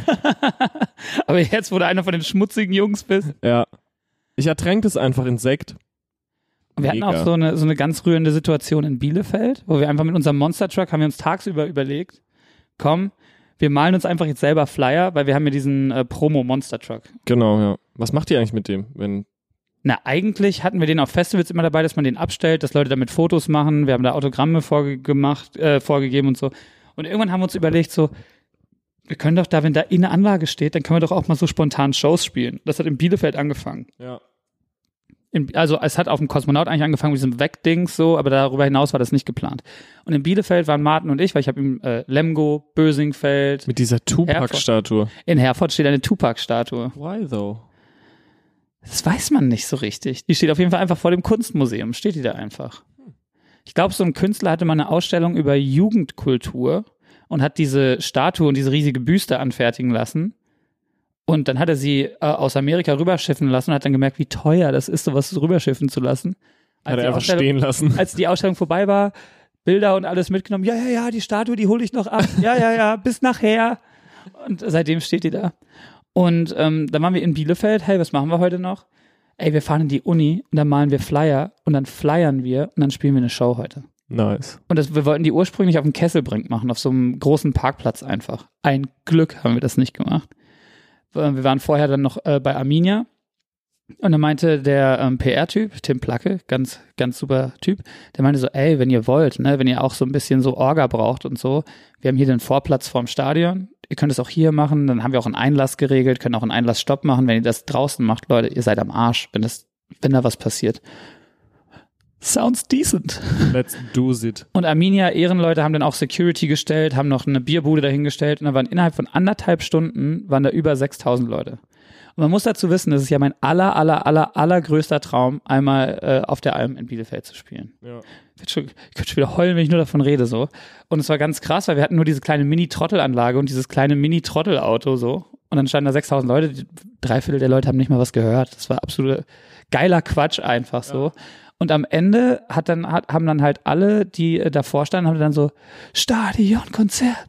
Aber jetzt, wo du einer von den schmutzigen Jungs bist. Ja. Ich ertränke das einfach in Sekt. Wir hatten Mega. auch so eine ganz rührende Situation in Bielefeld, wo wir einfach mit unserem Monster Truck haben wir uns tagsüber überlegt, komm, wir malen uns einfach jetzt selber Flyer, weil wir haben ja diesen Promo Monster Truck. Genau, ja. Was macht ihr eigentlich mit dem? Wenn Na, eigentlich hatten wir den auf Festivals immer dabei, dass man den abstellt, dass Leute damit Fotos machen. Wir haben da Autogramme vorgegeben und so. Und irgendwann haben wir uns überlegt, so, wir können doch da, wenn da in eine Anlage steht, dann können wir doch auch mal so spontan Shows spielen. Das hat in Bielefeld angefangen. ja. Also es hat auf dem Kosmonaut eigentlich angefangen mit diesem Wegdings so, aber darüber hinaus war das nicht geplant. Und in Bielefeld waren Martin und ich, weil ich habe ihm Lemgo, Bösingfeld, Mit dieser Tupac-Statue. in Herford steht eine Tupac-Statue. Why though? Das weiß man nicht so richtig. Die steht auf jeden Fall einfach vor dem Kunstmuseum, steht die da einfach. Ich glaube, so ein Künstler hatte mal eine Ausstellung über Jugendkultur und hat diese Statue und diese riesige Büste anfertigen lassen. Und dann hat er sie aus Amerika rüberschiffen lassen und hat dann gemerkt, wie teuer das ist, sowas rüberschiffen zu lassen. Hat die er einfach Ausstellung- stehen lassen. Als die Ausstellung vorbei war, Bilder und alles mitgenommen. Ja, die Statue, die hole ich noch ab. Ja, bis nachher. Und seitdem steht die da. Und dann waren wir in Bielefeld. Hey, was machen wir heute noch? Ey, wir fahren in die Uni und dann malen wir Flyer und dann flyern wir und dann spielen wir eine Show heute. Nice. Und wir wollten die ursprünglich auf dem Kesselbrink machen, auf so einem großen Parkplatz einfach. Ein Glück haben wir das nicht gemacht. Wir waren vorher dann noch bei Arminia und dann meinte der PR-Typ, Tim Placke, ganz, ganz super Typ, der meinte so, ey, wenn ihr wollt, ne, wenn ihr auch so ein bisschen so Orga braucht und so, wir haben hier den Vorplatz vorm Stadion, ihr könnt es auch hier machen, dann haben wir auch einen Einlass geregelt, können auch einen Einlassstopp machen, wenn ihr das draußen macht, Leute, ihr seid am Arsch, wenn da was passiert. Sounds decent. Let's do it. Und Arminia Ehrenleute haben dann auch Security gestellt, haben noch eine Bierbude dahingestellt und da waren innerhalb von 1,5 Stunden waren da über 6.000 Leute. Und man muss dazu wissen, das ist ja mein allergrößter Traum, einmal auf der Alm in Bielefeld zu spielen. Ja. Ich könnte schon wieder heulen, wenn ich nur davon rede, so. Und es war ganz krass, weil wir hatten nur diese kleine Mini-Trottelanlage und dieses kleine Mini-Trottelauto, so. Und dann standen da 6.000 Leute, 3/4 der Leute haben nicht mal was gehört. Das war absoluter geiler Quatsch einfach so. Und am Ende haben dann halt alle, die davor standen, haben dann so Stadionkonzert.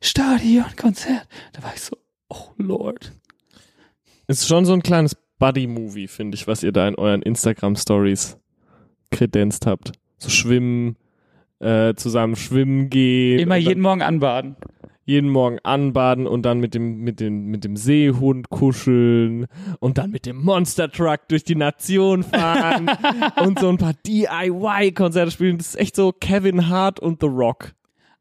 Da war ich so, oh Lord. Ist schon so ein kleines Buddy-Movie, finde ich, was ihr da in euren Instagram-Stories kredenzt habt. So schwimmen, zusammen schwimmen gehen. Immer und dann jeden Morgen anbaden. jeden Morgen anbaden und dann mit dem Seehund kuscheln und dann mit dem Monster Truck durch die Nation fahren und so ein paar DIY-Konzerte spielen. Das ist echt so Kevin Hart und The Rock.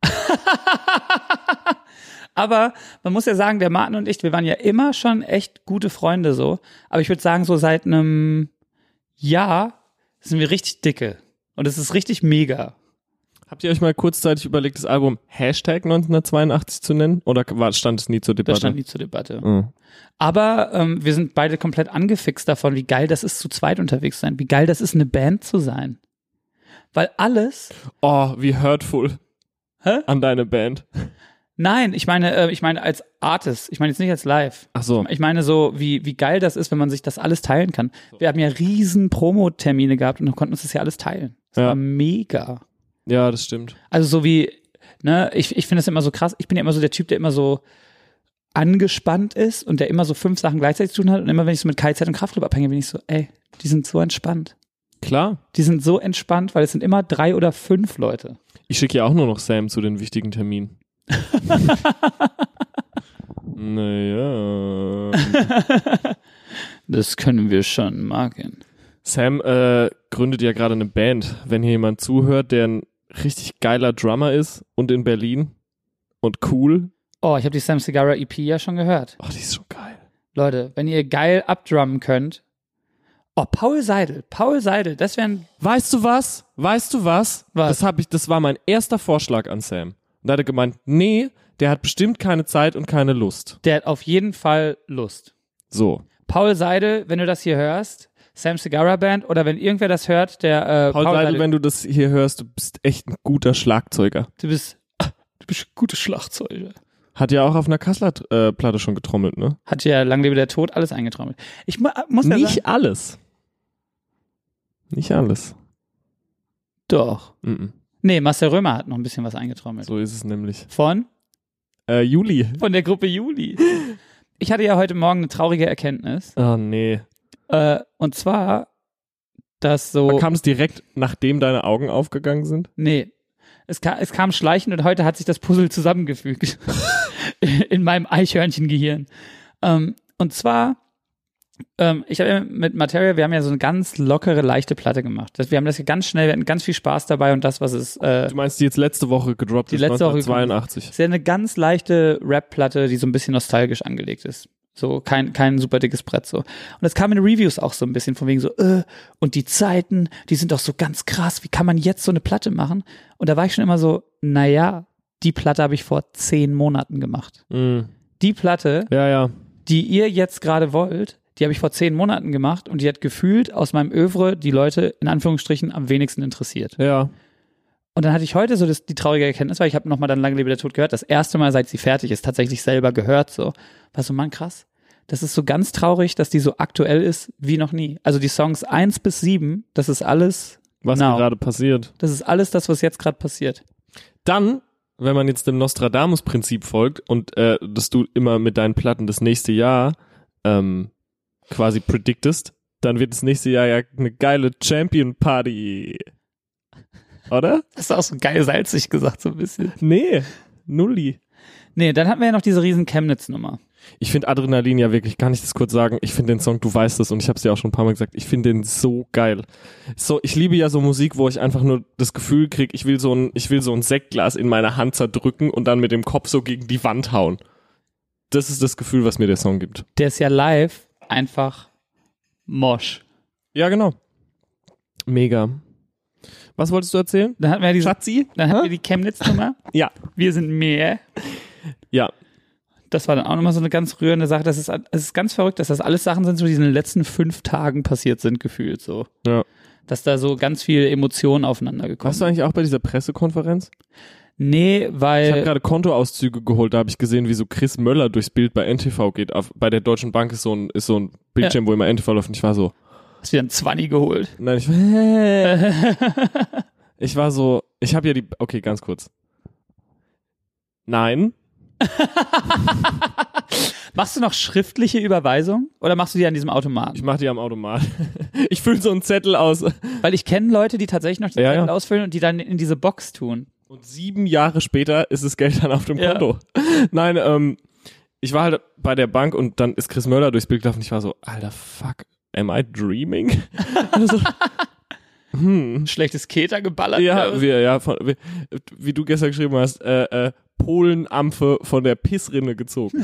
Aber man muss ja sagen, der Martin und ich, wir waren ja immer schon echt gute Freunde so. Aber ich würde sagen, so seit einem Jahr sind wir richtig dicke. Und es ist richtig mega. Habt ihr euch mal kurzzeitig überlegt, das Album Hashtag 1982 zu nennen? Oder stand es nie zur Debatte? Das stand nie zur Debatte. Mhm. Aber wir sind beide komplett angefixt davon, wie geil das ist, zu zweit unterwegs zu sein. Wie geil das ist, eine Band zu sein. Weil alles... Oh, wie hurtful. Hä? An deine Band. Nein, ich meine als Artist. Ich meine jetzt nicht als Live. Ach so. Ich meine so, wie geil das ist, wenn man sich das alles teilen kann. Wir haben ja riesen Promo-Termine gehabt und konnten uns das ja alles teilen. Das Ja. war mega. Ja, das stimmt. Also so wie, ne, ich finde das immer so krass. Ich bin ja immer so der Typ, der immer so angespannt ist und der immer so 5 Sachen gleichzeitig zu tun hat. Und immer wenn ich so mit KZ und Kraftclub abhänge, bin ich so, ey, die sind so entspannt. Klar. Die sind so entspannt, weil es sind immer 3 oder 5 Leute. Ich schicke ja auch nur noch Sam zu den wichtigen Terminen. Naja. Das können wir schon machen. Sam gründet ja gerade eine Band. Wenn hier jemand zuhört, der ein richtig geiler Drummer ist und in Berlin und cool. Oh, ich habe die Sam Segarra EP ja schon gehört. Oh, die ist schon geil. Leute, wenn ihr geil abdrummen könnt. Oh, Paul Seidel, das wäre ein... Weißt du was? Was? Das war mein erster Vorschlag an Sam. Und da hat er gemeint, nee, der hat bestimmt keine Zeit und keine Lust. Der hat auf jeden Fall Lust. So. Paul Seidel, wenn du das hier hörst, Sam Segarra Band, oder wenn irgendwer das hört, der Paul Seidel, wenn du das hier hörst, du bist echt ein guter Schlagzeuger. du bist Du bist ein guter Schlagzeuger. Hat ja auch auf einer Kasseler Platte schon getrommelt, ne? Hat ja Lang lebe der Tod alles eingetrommelt. Ich muss ja Nicht sagen, alles. Nicht alles. doch. Mhm. Nee, Marcel Römer hat noch ein bisschen was eingetrommelt. So ist es nämlich. Von Juli. der Gruppe Juli. Ich hatte ja heute Morgen eine traurige Erkenntnis. Oh, nee. Und zwar, dass so... Kam es direkt, nachdem deine Augen aufgegangen sind? Nee. Es kam schleichend und heute hat sich das Puzzle zusammengefügt. In meinem Eichhörnchengehirn. Und zwar, ich habe ja mit Materia, wir haben ja so eine ganz lockere, leichte Platte gemacht. Wir haben das ganz schnell, wir hatten ganz viel Spaß dabei und das, was es... Du meinst, die jetzt letzte Woche gedroppt ist, letzte Woche 1982. ist ja eine ganz leichte Rap-Platte, die so ein bisschen nostalgisch angelegt ist. So kein super dickes Brett so. Und das kam in den Reviews auch so ein bisschen von wegen so, und die Zeiten, die sind doch so ganz krass, wie kann man jetzt so eine Platte machen? Und da war ich schon immer so, naja, die Platte habe ich vor 10 Monaten gemacht. Mhm. Die Platte, Ja. die ihr jetzt gerade wollt, die habe ich vor 10 Monaten gemacht und die hat gefühlt aus meinem Övre die Leute in Anführungsstrichen am wenigsten interessiert. Ja. Und dann hatte ich heute so die traurige Erkenntnis, weil ich habe nochmal dann Lang lebe der Tod gehört, das erste Mal, seit sie fertig ist, tatsächlich selber gehört, so. War so, Mann, krass. Das ist so ganz traurig, dass die so aktuell ist wie noch nie. Also die Songs 1 bis 7, das ist alles Was gerade passiert. Das ist alles das, was jetzt gerade passiert. Dann, wenn man jetzt dem Nostradamus-Prinzip folgt und dass du immer mit deinen Platten das nächste Jahr quasi prediktest, dann wird das nächste Jahr ja eine geile Champion-Party. Oder? Das ist auch so geil salzig gesagt, so ein bisschen. Nee, Nulli. Nee, dann hatten wir ja noch diese riesen Chemnitz-Nummer. Ich finde Adrenalin ja wirklich, kann ich das kurz sagen, ich finde den Song, du weißt es und ich habe es dir auch schon ein paar Mal gesagt, ich finde den so geil. So, ich liebe ja so Musik, wo ich einfach nur das Gefühl kriege, ich will so ein Sektglas in meiner Hand zerdrücken und dann mit dem Kopf so gegen die Wand hauen. Das ist das Gefühl, was mir der Song gibt. Der ist ja live einfach Mosch. Ja, genau. Mega. Was wolltest du erzählen? Dann hatten wir ja Schatzi? Dann hatten wir die Chemnitz-Nummer. Ja. Wir sind mehr. Ja. Das war dann auch nochmal so eine ganz rührende Sache. Es ist ganz verrückt, dass das alles Sachen sind, die in den letzten 5 Tagen passiert sind, gefühlt so. Ja. Dass da so ganz viele Emotionen aufeinander gekommen Warst du eigentlich auch bei dieser Pressekonferenz? Nee, Ich habe weil gerade Kontoauszüge geholt, da habe ich gesehen, wie so Chris Möller durchs Bild bei NTV geht. Bei der Deutschen Bank ist so ein Bildschirm, wo immer NTV läuft und ich war so... hast wieder ein 20 geholt. Nein, ich war so... Ich habe ja die... Okay, ganz kurz. Nein. Machst du noch schriftliche Überweisung oder machst du die an diesem Automaten? Ich mache die am Automat. Ich fülle so einen Zettel aus. Weil ich kenne Leute, die tatsächlich noch die Ja, Zettel ja. ausfüllen und die dann in diese Box tun. Und 7 Jahre später ist das Geld dann auf dem Konto. Nein, ich war halt bei der Bank und dann ist Chris Möller durchs Bild gelaufen und ich war so, Alter, fuck, am I dreaming? Also, Schlechtes Keter geballert. ja, oder? wie du gestern geschrieben hast, Polenampfe von der Pissrinne gezogen.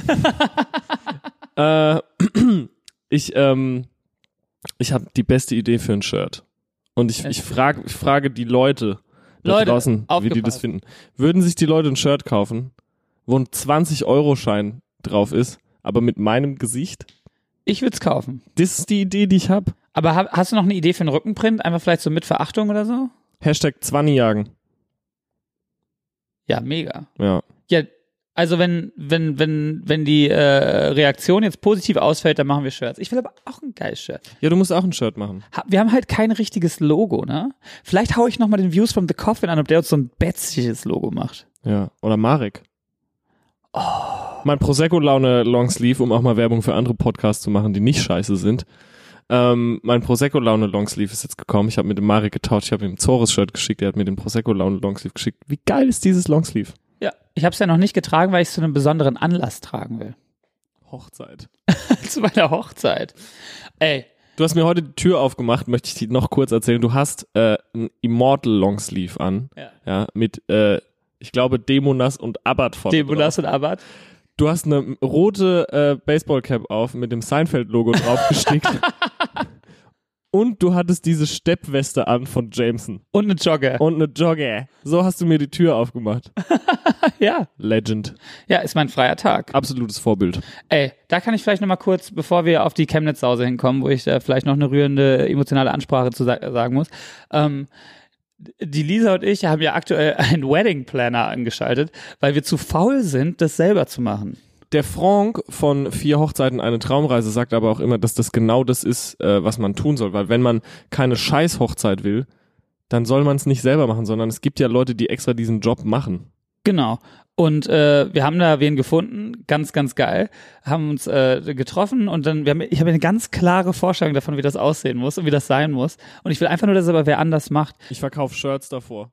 Ich habe die beste Idee für ein Shirt. Und ich frage die Leute da draußen, wie die das aufgepasst. finden. Würden sich die Leute ein Shirt kaufen, wo ein 20-Euro-Schein drauf ist, aber mit meinem Gesicht? Ich würde es kaufen. Das ist die Idee, die ich habe. Aber hast du noch eine Idee für einen Rückenprint? Einfach vielleicht so mit Verachtung oder so? Hashtag 20 jagen. Ja, mega. Ja. Ja, also wenn die Reaktion jetzt positiv ausfällt, dann machen wir Shirts. Ich will aber auch ein geiles Shirt. Ja, du musst auch ein Shirt machen. Wir haben halt kein richtiges Logo, ne? Vielleicht hau ich nochmal den Views from the Coffin an, ob der uns so ein betziges Logo macht. Ja. Oder Marek. Mein Prosecco-Laune Longsleeve, um auch mal Werbung für andere Podcasts zu machen, die nicht scheiße sind. Mein Prosecco-Laune Longsleeve ist jetzt gekommen. Ich habe mit dem Marek getauscht. Ich habe ihm ein Zores-Shirt geschickt. Er hat mir den Prosecco-Laune Longsleeve geschickt. Wie geil ist dieses Longsleeve? Ja, ich habe es ja noch nicht getragen, weil ich es zu einem besonderen Anlass tragen will. Hochzeit. Zu meiner Hochzeit. Ey, Du hast mir heute die Tür aufgemacht, möchte ich dir noch kurz erzählen. Du hast ein Immortal Longsleeve an. Ja, mit, ich glaube, Demonas und Abbat von. Demonas und Abbat. Du hast eine rote Baseballcap auf mit dem Seinfeld-Logo draufgestickt. Und du hattest diese Steppweste an von Jameson. Und eine Jogger. Und eine Jogger. So hast du mir die Tür aufgemacht. Ja. Legend. Ja, ist mein freier Tag. Absolutes Vorbild. Ey, da kann ich vielleicht nochmal kurz, bevor wir auf die Chemnitz-Sause hinkommen, wo ich vielleicht noch eine rührende, emotionale Ansprache zu sagen muss. die Lisa und ich haben ja aktuell einen Wedding Planner angeschaltet, weil wir zu faul sind, das selber zu machen. Der Franck von 4 Hochzeiten eine Traumreise sagt aber auch immer, dass das genau das ist, was man tun soll. Weil wenn man keine Scheiß-Hochzeit will, dann soll man es nicht selber machen, sondern es gibt ja Leute, die extra diesen Job machen. Genau. Und wir haben da wen gefunden, ganz, ganz geil, haben uns getroffen und dann, ich habe eine ganz klare Vorstellung davon, wie das aussehen muss und wie das sein muss. Und ich will einfach nur, dass es aber wer anders macht. Ich verkaufe Shirts davor.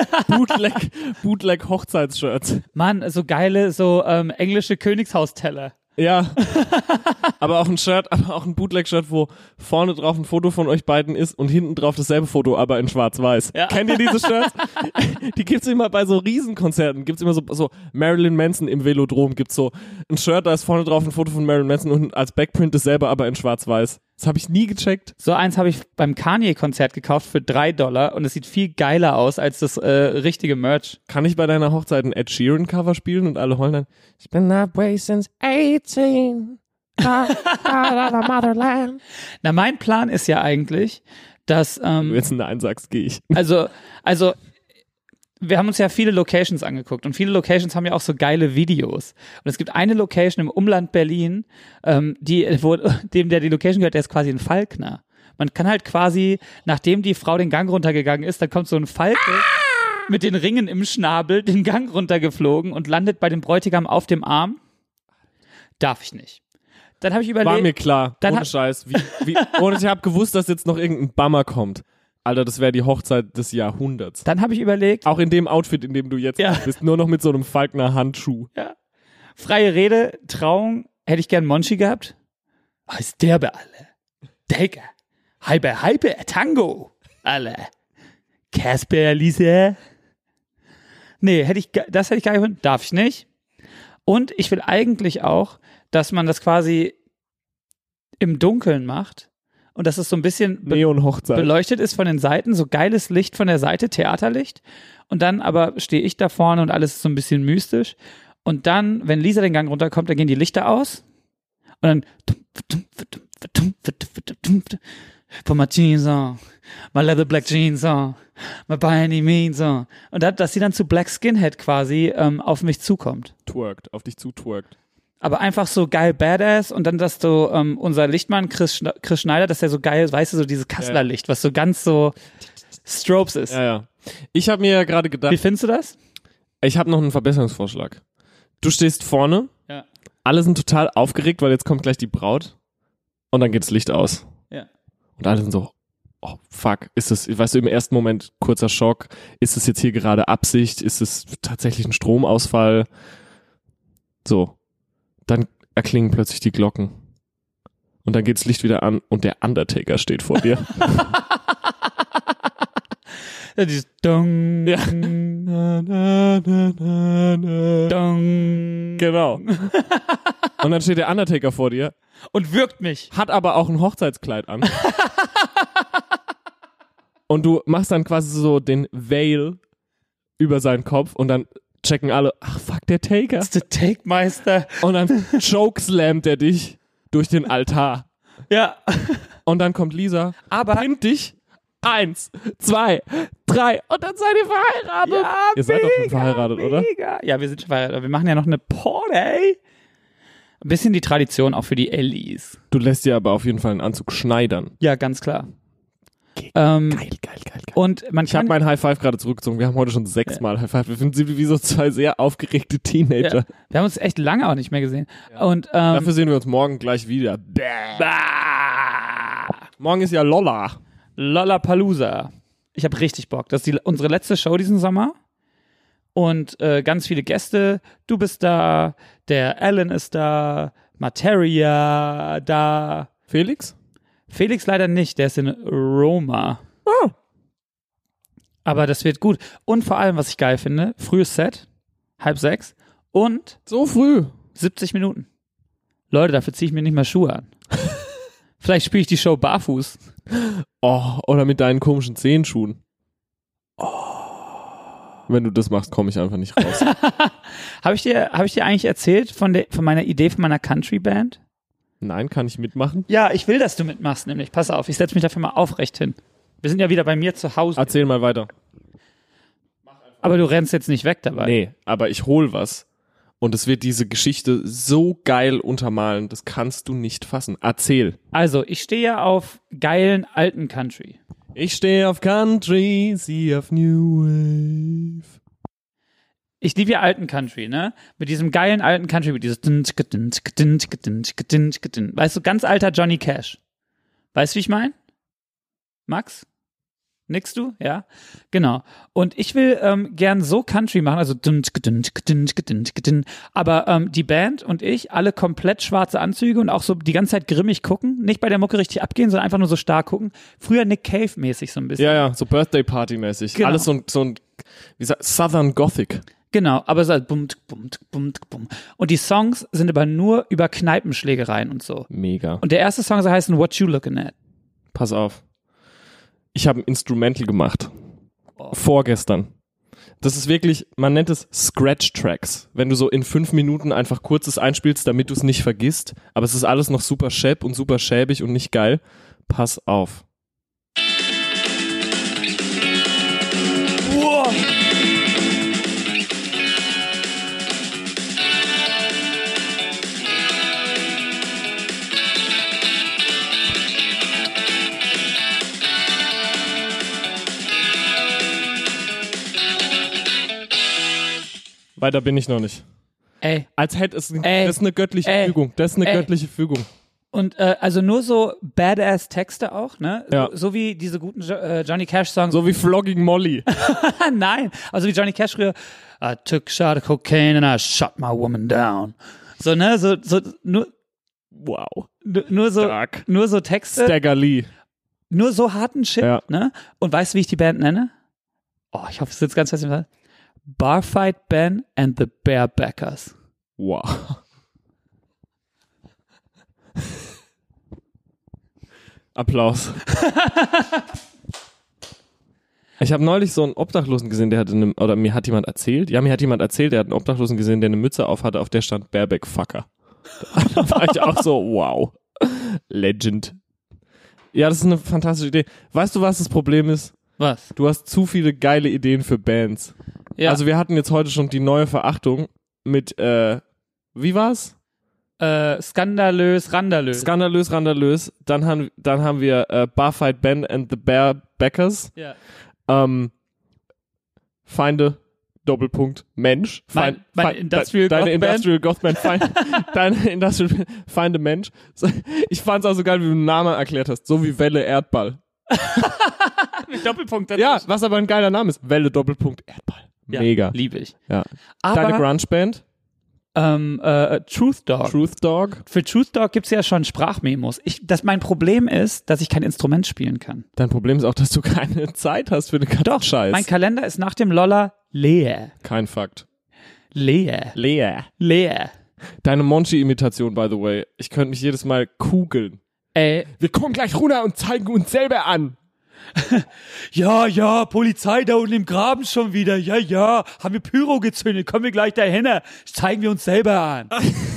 Bootleg Hochzeitsshirts. Mann, so geile, so englische Königshausteller. Ja, aber auch ein Bootleg-Shirt, wo vorne drauf ein Foto von euch beiden ist und hinten drauf dasselbe Foto, aber in schwarz-weiß. Ja. Kennt ihr diese Shirts? Die gibt's immer bei so Riesenkonzerten, gibt's immer so Marilyn Manson im Velodrom, gibt's so ein Shirt, da ist vorne drauf ein Foto von Marilyn Manson und als Backprint dasselbe, aber in schwarz-weiß. Das habe ich nie gecheckt. So eins habe ich beim Kanye-Konzert gekauft für $3 und es sieht viel geiler aus als das richtige Merch. Kann ich bei deiner Hochzeit ein Ed Sheeran-Cover spielen und alle heulen dann, ich bin that way since 18, Motherland. Na, mein Plan ist ja eigentlich, dass Wenn du jetzt Nein sagst, gehe ich. also wir haben uns ja viele Locations angeguckt und viele Locations haben ja auch so geile Videos. Und es gibt eine Location im Umland Berlin, dem der die Location gehört, der ist quasi ein Falkner. Man kann halt quasi, nachdem die Frau den Gang runtergegangen ist, dann kommt so ein Falke mit den Ringen im Schnabel den Gang runtergeflogen und landet bei dem Bräutigam auf dem Arm. Darf ich nicht. Dann habe ich überlegt. War mir klar, dann ohne Scheiß. Und ich habe gewusst, dass jetzt noch irgendein Bummer kommt. Alter, das wäre die Hochzeit des Jahrhunderts. Dann habe ich überlegt. Auch in dem Outfit, in dem du jetzt bist, nur noch mit so einem Falkner-Handschuh. Ja. Freie Rede, Trauung, hätte ich gern Monchi gehabt. Was der bei alle? Digga. Hyper, Tango. Alle. Casper, Lisa. Nee, das hätte ich geil gefunden. Darf ich nicht. Und ich will eigentlich auch, dass man das quasi im Dunkeln macht. Und dass es so ein bisschen Neon-Hochzeit. beleuchtet ist von den Seiten, so geiles Licht von der Seite, Theaterlicht. Und dann aber stehe ich da vorne und alles ist so ein bisschen mystisch. Und dann, wenn Lisa den Gang runterkommt, dann gehen die Lichter aus. Und dann put my jeans on, my leather black jeans on, my by any means on. Und dass sie dann zu Black Skinhead quasi auf mich zukommt. Auf dich zutwerkt. Aber einfach so geil badass und dann, dass so unser Lichtmann Chris Schneider, dass der so geil, weißt du, so dieses Kasslerlicht, was so ganz so Strobes ist. Ja. Ich habe mir ja gerade gedacht. Wie findest du das? Ich habe noch einen Verbesserungsvorschlag. Du stehst vorne, Ja. alle sind total aufgeregt, weil jetzt kommt gleich die Braut und dann geht das Licht aus. Ja. Und alle sind so, oh fuck, ist das, weißt du, im ersten Moment kurzer Schock, ist das jetzt hier gerade Absicht, ist es tatsächlich ein Stromausfall? So. Dann erklingen plötzlich die Glocken. Und dann geht das Licht wieder an und der Undertaker steht vor dir. Ja, dieses Dong. Ja. Dong. Genau. Und dann steht der Undertaker vor dir, Und wirkt mich. hat aber auch ein Hochzeitskleid an. Und du machst dann quasi so den Veil über seinen Kopf und dann checken alle, ach fuck, der Taker. Das ist der Take-Meister. Und dann chokeslammt er dich durch den Altar. Ja. Und dann kommt Lisa, Aber pinnt dich. 1, 2, 3 und dann seid ihr verheiratet. Ja, Ihr seid doch schon verheiratet, oder? Mega. Ja, wir sind schon verheiratet. Wir machen ja noch eine Party. Ein bisschen die Tradition auch für die Ellis. Du lässt dir aber auf jeden Fall einen Anzug schneidern. Ja, ganz klar. Geil. Und man Ich habe kann, mein High Five gerade zurückgezogen. Wir haben heute schon 6-mal High Five. Wir finden sie wie so 2 sehr aufgeregte Teenager. ja, wir haben uns echt lange auch nicht mehr gesehen. Und Dafür sehen wir uns morgen gleich wieder. Morgen ist ja Lolla. Lollapalooza. Ich habe richtig Bock. Das ist unsere letzte Show diesen Sommer. Und ganz viele Gäste. Du bist da, der Alan ist da, Materia da. Felix? Felix leider nicht, der ist in Roma. Oh. Aber das wird gut. Und vor allem, was ich geil finde, frühes Set, 5:30 und So früh. 70 Minuten. Leute, dafür ziehe ich mir nicht mal Schuhe an. Vielleicht spiele ich die Show barfuß. Oh, oder mit deinen komischen Zehenschuhen. Wenn du das machst, komme ich einfach nicht raus. Habe ich dir eigentlich erzählt von meiner Idee von meiner Country-Band? Nein, kann ich mitmachen? Ja, ich will, dass du mitmachst, nämlich. Pass auf, ich setze mich dafür mal aufrecht hin. Wir sind ja wieder bei mir zu Hause. Erzähl mal weiter. Aber du rennst jetzt nicht weg dabei. Nee, aber ich hol was. Und es wird diese Geschichte so geil untermalen, das kannst du nicht fassen. Erzähl. Also, ich stehe ja auf geilen alten Country. Ich stehe auf Country, sie auf New Wave. Ich liebe ja alten Country, ne? Mit diesem geilen alten Country, mit dieses weißt du, ganz alter Johnny Cash. Weißt du, wie ich meine? Max? Nickst du? Ja? Genau. Und ich will gern so Country machen, also aber die Band und ich, alle komplett schwarze Anzüge und auch so die ganze Zeit grimmig gucken, nicht bei der Mucke richtig abgehen, sondern einfach nur so stark gucken. Früher Nick Cave-mäßig so ein bisschen. Ja, so Birthday-Party-mäßig. Genau. Alles so ein, wie sagt, Southern Gothic. Genau, aber so bum. Und die Songs sind aber nur über Kneipenschlägereien und so. Mega. Und der erste Song soll heißen What You Looking At. Pass auf. Ich habe ein Instrumental gemacht. Vorgestern. Das ist wirklich, man nennt es Scratch-Tracks. Wenn du so in 5 Minuten einfach kurzes einspielst, damit du es nicht vergisst. Aber es ist alles noch super schepp und super schäbig und nicht geil. Pass auf. Wow. Weiter bin ich noch nicht. Ey. Als hätte es, das ist eine göttliche Fügung. Das ist eine göttliche Fügung. Und also nur so badass Texte auch, ne? Ja. So wie diese guten Johnny Cash Songs. So wie Flogging Molly. Nein, also wie Johnny Cash früher. I took a shot of cocaine and I shot my woman down. So, ne? So nur Wow. nur so Stark. nur so Texte. Stagger Lee. Nur so harten Shit, Ja. ne? Und weißt du, wie ich die Band nenne? Oh, ich hoffe, es sitzt ganz fest im Fall. Barfight Ben and the Barebackers. Wow. Applaus. Ich habe neulich so einen Obdachlosen gesehen, der hatte oder mir hat jemand erzählt, der hat einen Obdachlosen gesehen, der eine Mütze auf hatte, auf der stand Bareback Fucker. Da war ich auch so, wow. Legend. Ja, das ist eine fantastische Idee. Weißt du, was das Problem ist? Was? Du hast zu viele geile Ideen für Bands. Ja. Also wir hatten jetzt heute schon die neue Verachtung mit, wie war's? Skandalös, randalös. Skandalös, randalös. Dann haben wir Barfight Ben and the Barebackers. Ja. Feinde, Doppelpunkt, Mensch. Mein Industrial deine Goth Band. Industrial Goth Band. Deine Industrial Feinde, Mensch. Ich fand's auch so geil, wie du den Namen erklärt hast. So wie Welle, Erdball. Mit Doppelpunkt. Ja, was aber ein geiler Name ist. Welle, Doppelpunkt, Erdball. Ja, Mega. liebe ich. Ja. Aber, Deine Grunge-Band? Truth Dog. Truth Dog. Für Truth Dog gibt's ja schon Sprachmemos. Mein Problem ist, dass ich kein Instrument spielen kann. Dein Problem ist auch, dass du keine Zeit hast für den Scheiß. Mein Kalender ist nach dem Loller leer. Kein Fakt. Leer. Deine Monchi-Imitation, by the way. Ich könnte mich jedes Mal kugeln. Ey, Wir kommen gleich runter und zeigen uns selber an. ja, Polizei da unten im Graben schon wieder. Ja, haben wir Pyro gezündet. Kommen wir gleich dahin. Zeigen wir uns selber an.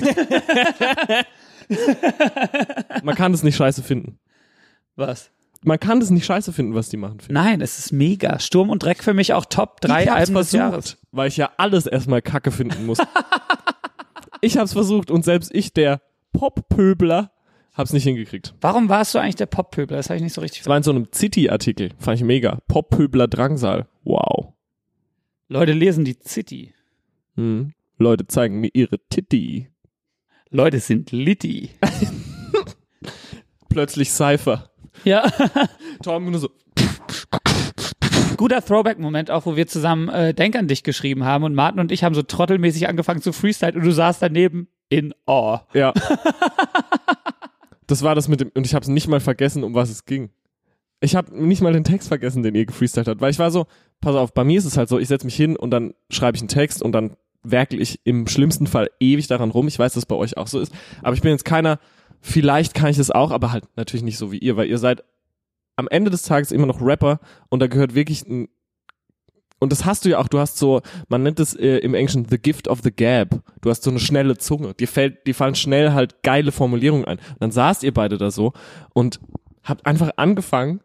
Man kann es nicht scheiße finden. Was? Man kann es nicht scheiße finden, was die machen. Nein, es ist mega. Sturm und Dreck für mich auch Top 3 Alben des Jahres. Weil ich ja alles erstmal Kacke finden muss. Ich hab's versucht und selbst ich, der Pop-Pöbler, hab's nicht hingekriegt. Warum warst du eigentlich der Pop-Pöbler? Das habe ich nicht so richtig Das war in so einem City-Artikel. Fand ich mega. Pop-Pöbler Drangsal. Wow. Leute lesen die City. Leute zeigen mir ihre Titty. Leute sind Litti. Plötzlich Cypher. Ja. Tom nur so. Guter Throwback-Moment auch, wo wir zusammen Denk an dich geschrieben haben und Martin und ich haben so trottelmäßig angefangen zu freestyle und du saßt daneben in Awe. Ja. Das war das mit dem, und ich hab's nicht mal vergessen, um was es ging. Ich habe nicht mal den Text vergessen, den ihr gefreestylt habt, weil ich war so, pass auf, bei mir ist es halt so, ich setze mich hin und dann schreibe ich einen Text und dann werkel ich im schlimmsten Fall ewig daran rum. Ich weiß, dass es bei euch auch so ist, aber ich bin jetzt keiner, vielleicht kann ich das auch, aber halt natürlich nicht so wie ihr, weil ihr seid am Ende des Tages immer noch Rapper und da gehört wirklich ein, und das hast du ja auch, du hast so, man nennt es im Englischen the gift of the gab. Du hast so eine schnelle Zunge. Dir fallen schnell halt geile Formulierungen ein. Und dann saßt ihr beide da so und habt einfach angefangen,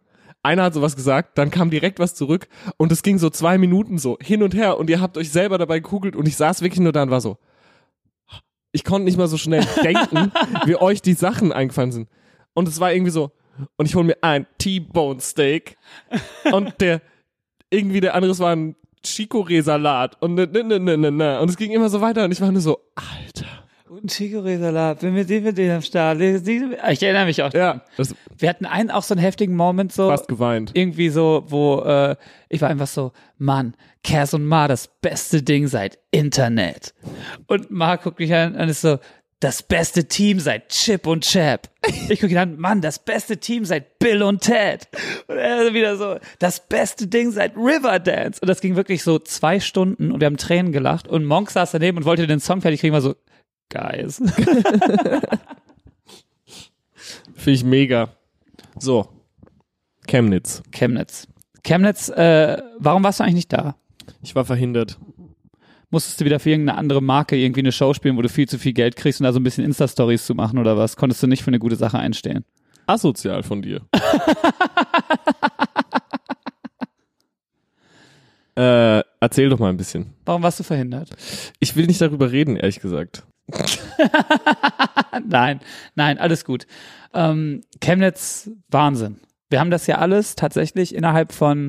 einer hat sowas gesagt, dann kam direkt was zurück und es ging so 2 Minuten so hin und her und ihr habt euch selber dabei gekugelt und ich saß wirklich nur da und war so, ich konnte nicht mal so schnell denken, wie euch die Sachen eingefallen sind. Und es war irgendwie so, und ich hole mir ein T-Bone Steak und der andere war ein Chicorée-Salat und und es ging immer so weiter und ich war nur so, Alter. Und Chicorée-Salat, wenn wir den am Start. Ich erinnere mich auch Ja, wir hatten auch so einen heftigen Moment so. fast geweint. Irgendwie so, wo ich war einfach so, Mann, Kers und Ma, das beste Ding seit Internet. Und Ma guckt mich an und ist so, das beste Team seit Chip und Chap. Ich gucke ihn an, Mann, das beste Team seit Bill und Ted. Und er wieder so, das beste Ding seit Riverdance. Und das ging wirklich so 2 Stunden und wir haben Tränen gelacht und Monk saß daneben und wollte den Song fertig kriegen, war so, Guys. Finde ich mega. So, Chemnitz. Chemnitz, warum warst du eigentlich nicht da? Ich war verhindert. Musstest du wieder für irgendeine andere Marke irgendwie eine Show spielen, wo du viel zu viel Geld kriegst und da so ein bisschen Insta-Stories zu machen oder was? Konntest du nicht für eine gute Sache einstehen? Asozial von dir. Erzähl doch mal ein bisschen. Warum warst du verhindert? Ich will nicht darüber reden, ehrlich gesagt. Nein, alles gut. Chemnitz, Wahnsinn. Wir haben das ja alles tatsächlich innerhalb von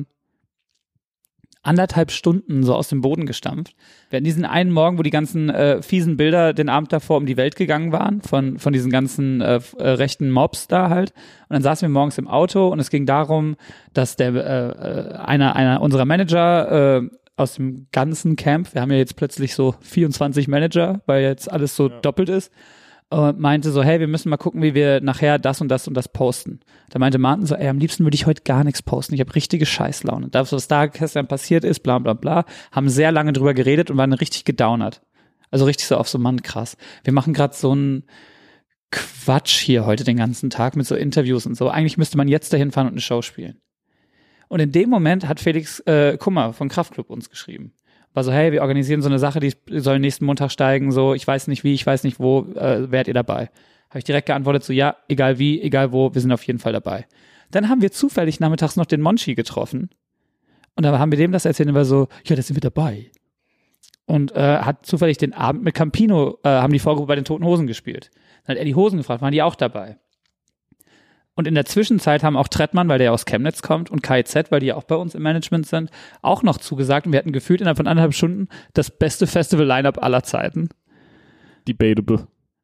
1,5 Stunden so aus dem Boden gestampft. Wir hatten diesen einen Morgen, wo die ganzen fiesen Bilder den Abend davor um die Welt gegangen waren, von diesen ganzen rechten Mobs da halt. Und dann saßen wir morgens im Auto und es ging darum, dass einer unserer Manager aus dem ganzen Camp, wir haben ja jetzt plötzlich so 24 Manager, weil jetzt alles so doppelt ist, meinte so, hey, wir müssen mal gucken, wie wir nachher das und das und das posten. Da meinte Martin so, ey, am liebsten würde ich heute gar nichts posten, ich habe richtige Scheißlaune. Das, was da gestern passiert ist, bla bla bla, haben sehr lange drüber geredet und waren richtig gedownert. Also richtig so auf so, Mann, krass. Wir machen gerade so einen Quatsch hier heute den ganzen Tag mit so Interviews und so. Eigentlich müsste man jetzt dahin fahren und eine Show spielen. Und in dem Moment hat Felix Kummer von Kraftklub uns geschrieben. War so, hey, wir organisieren so eine Sache, die soll nächsten Montag steigen, so, ich weiß nicht wie, ich weiß nicht wo, wärt ihr dabei? Habe ich direkt geantwortet, so, ja, egal wie, egal wo, wir sind auf jeden Fall dabei. Dann haben wir zufällig nachmittags noch den Monchi getroffen und da haben wir dem das erzählt und war so, ja, da sind wir dabei. Und hat zufällig den Abend mit Campino, haben die Vorgruppe bei den Toten Hosen gespielt. Dann hat er die Hosen gefragt, waren die auch dabei? Und in der Zwischenzeit haben auch Trettmann, weil der aus Chemnitz kommt, und KIZ, weil die ja auch bei uns im Management sind, auch noch zugesagt. Und wir hatten gefühlt innerhalb von 1,5 Stunden das beste Festival-Line-Up aller Zeiten. Debatable.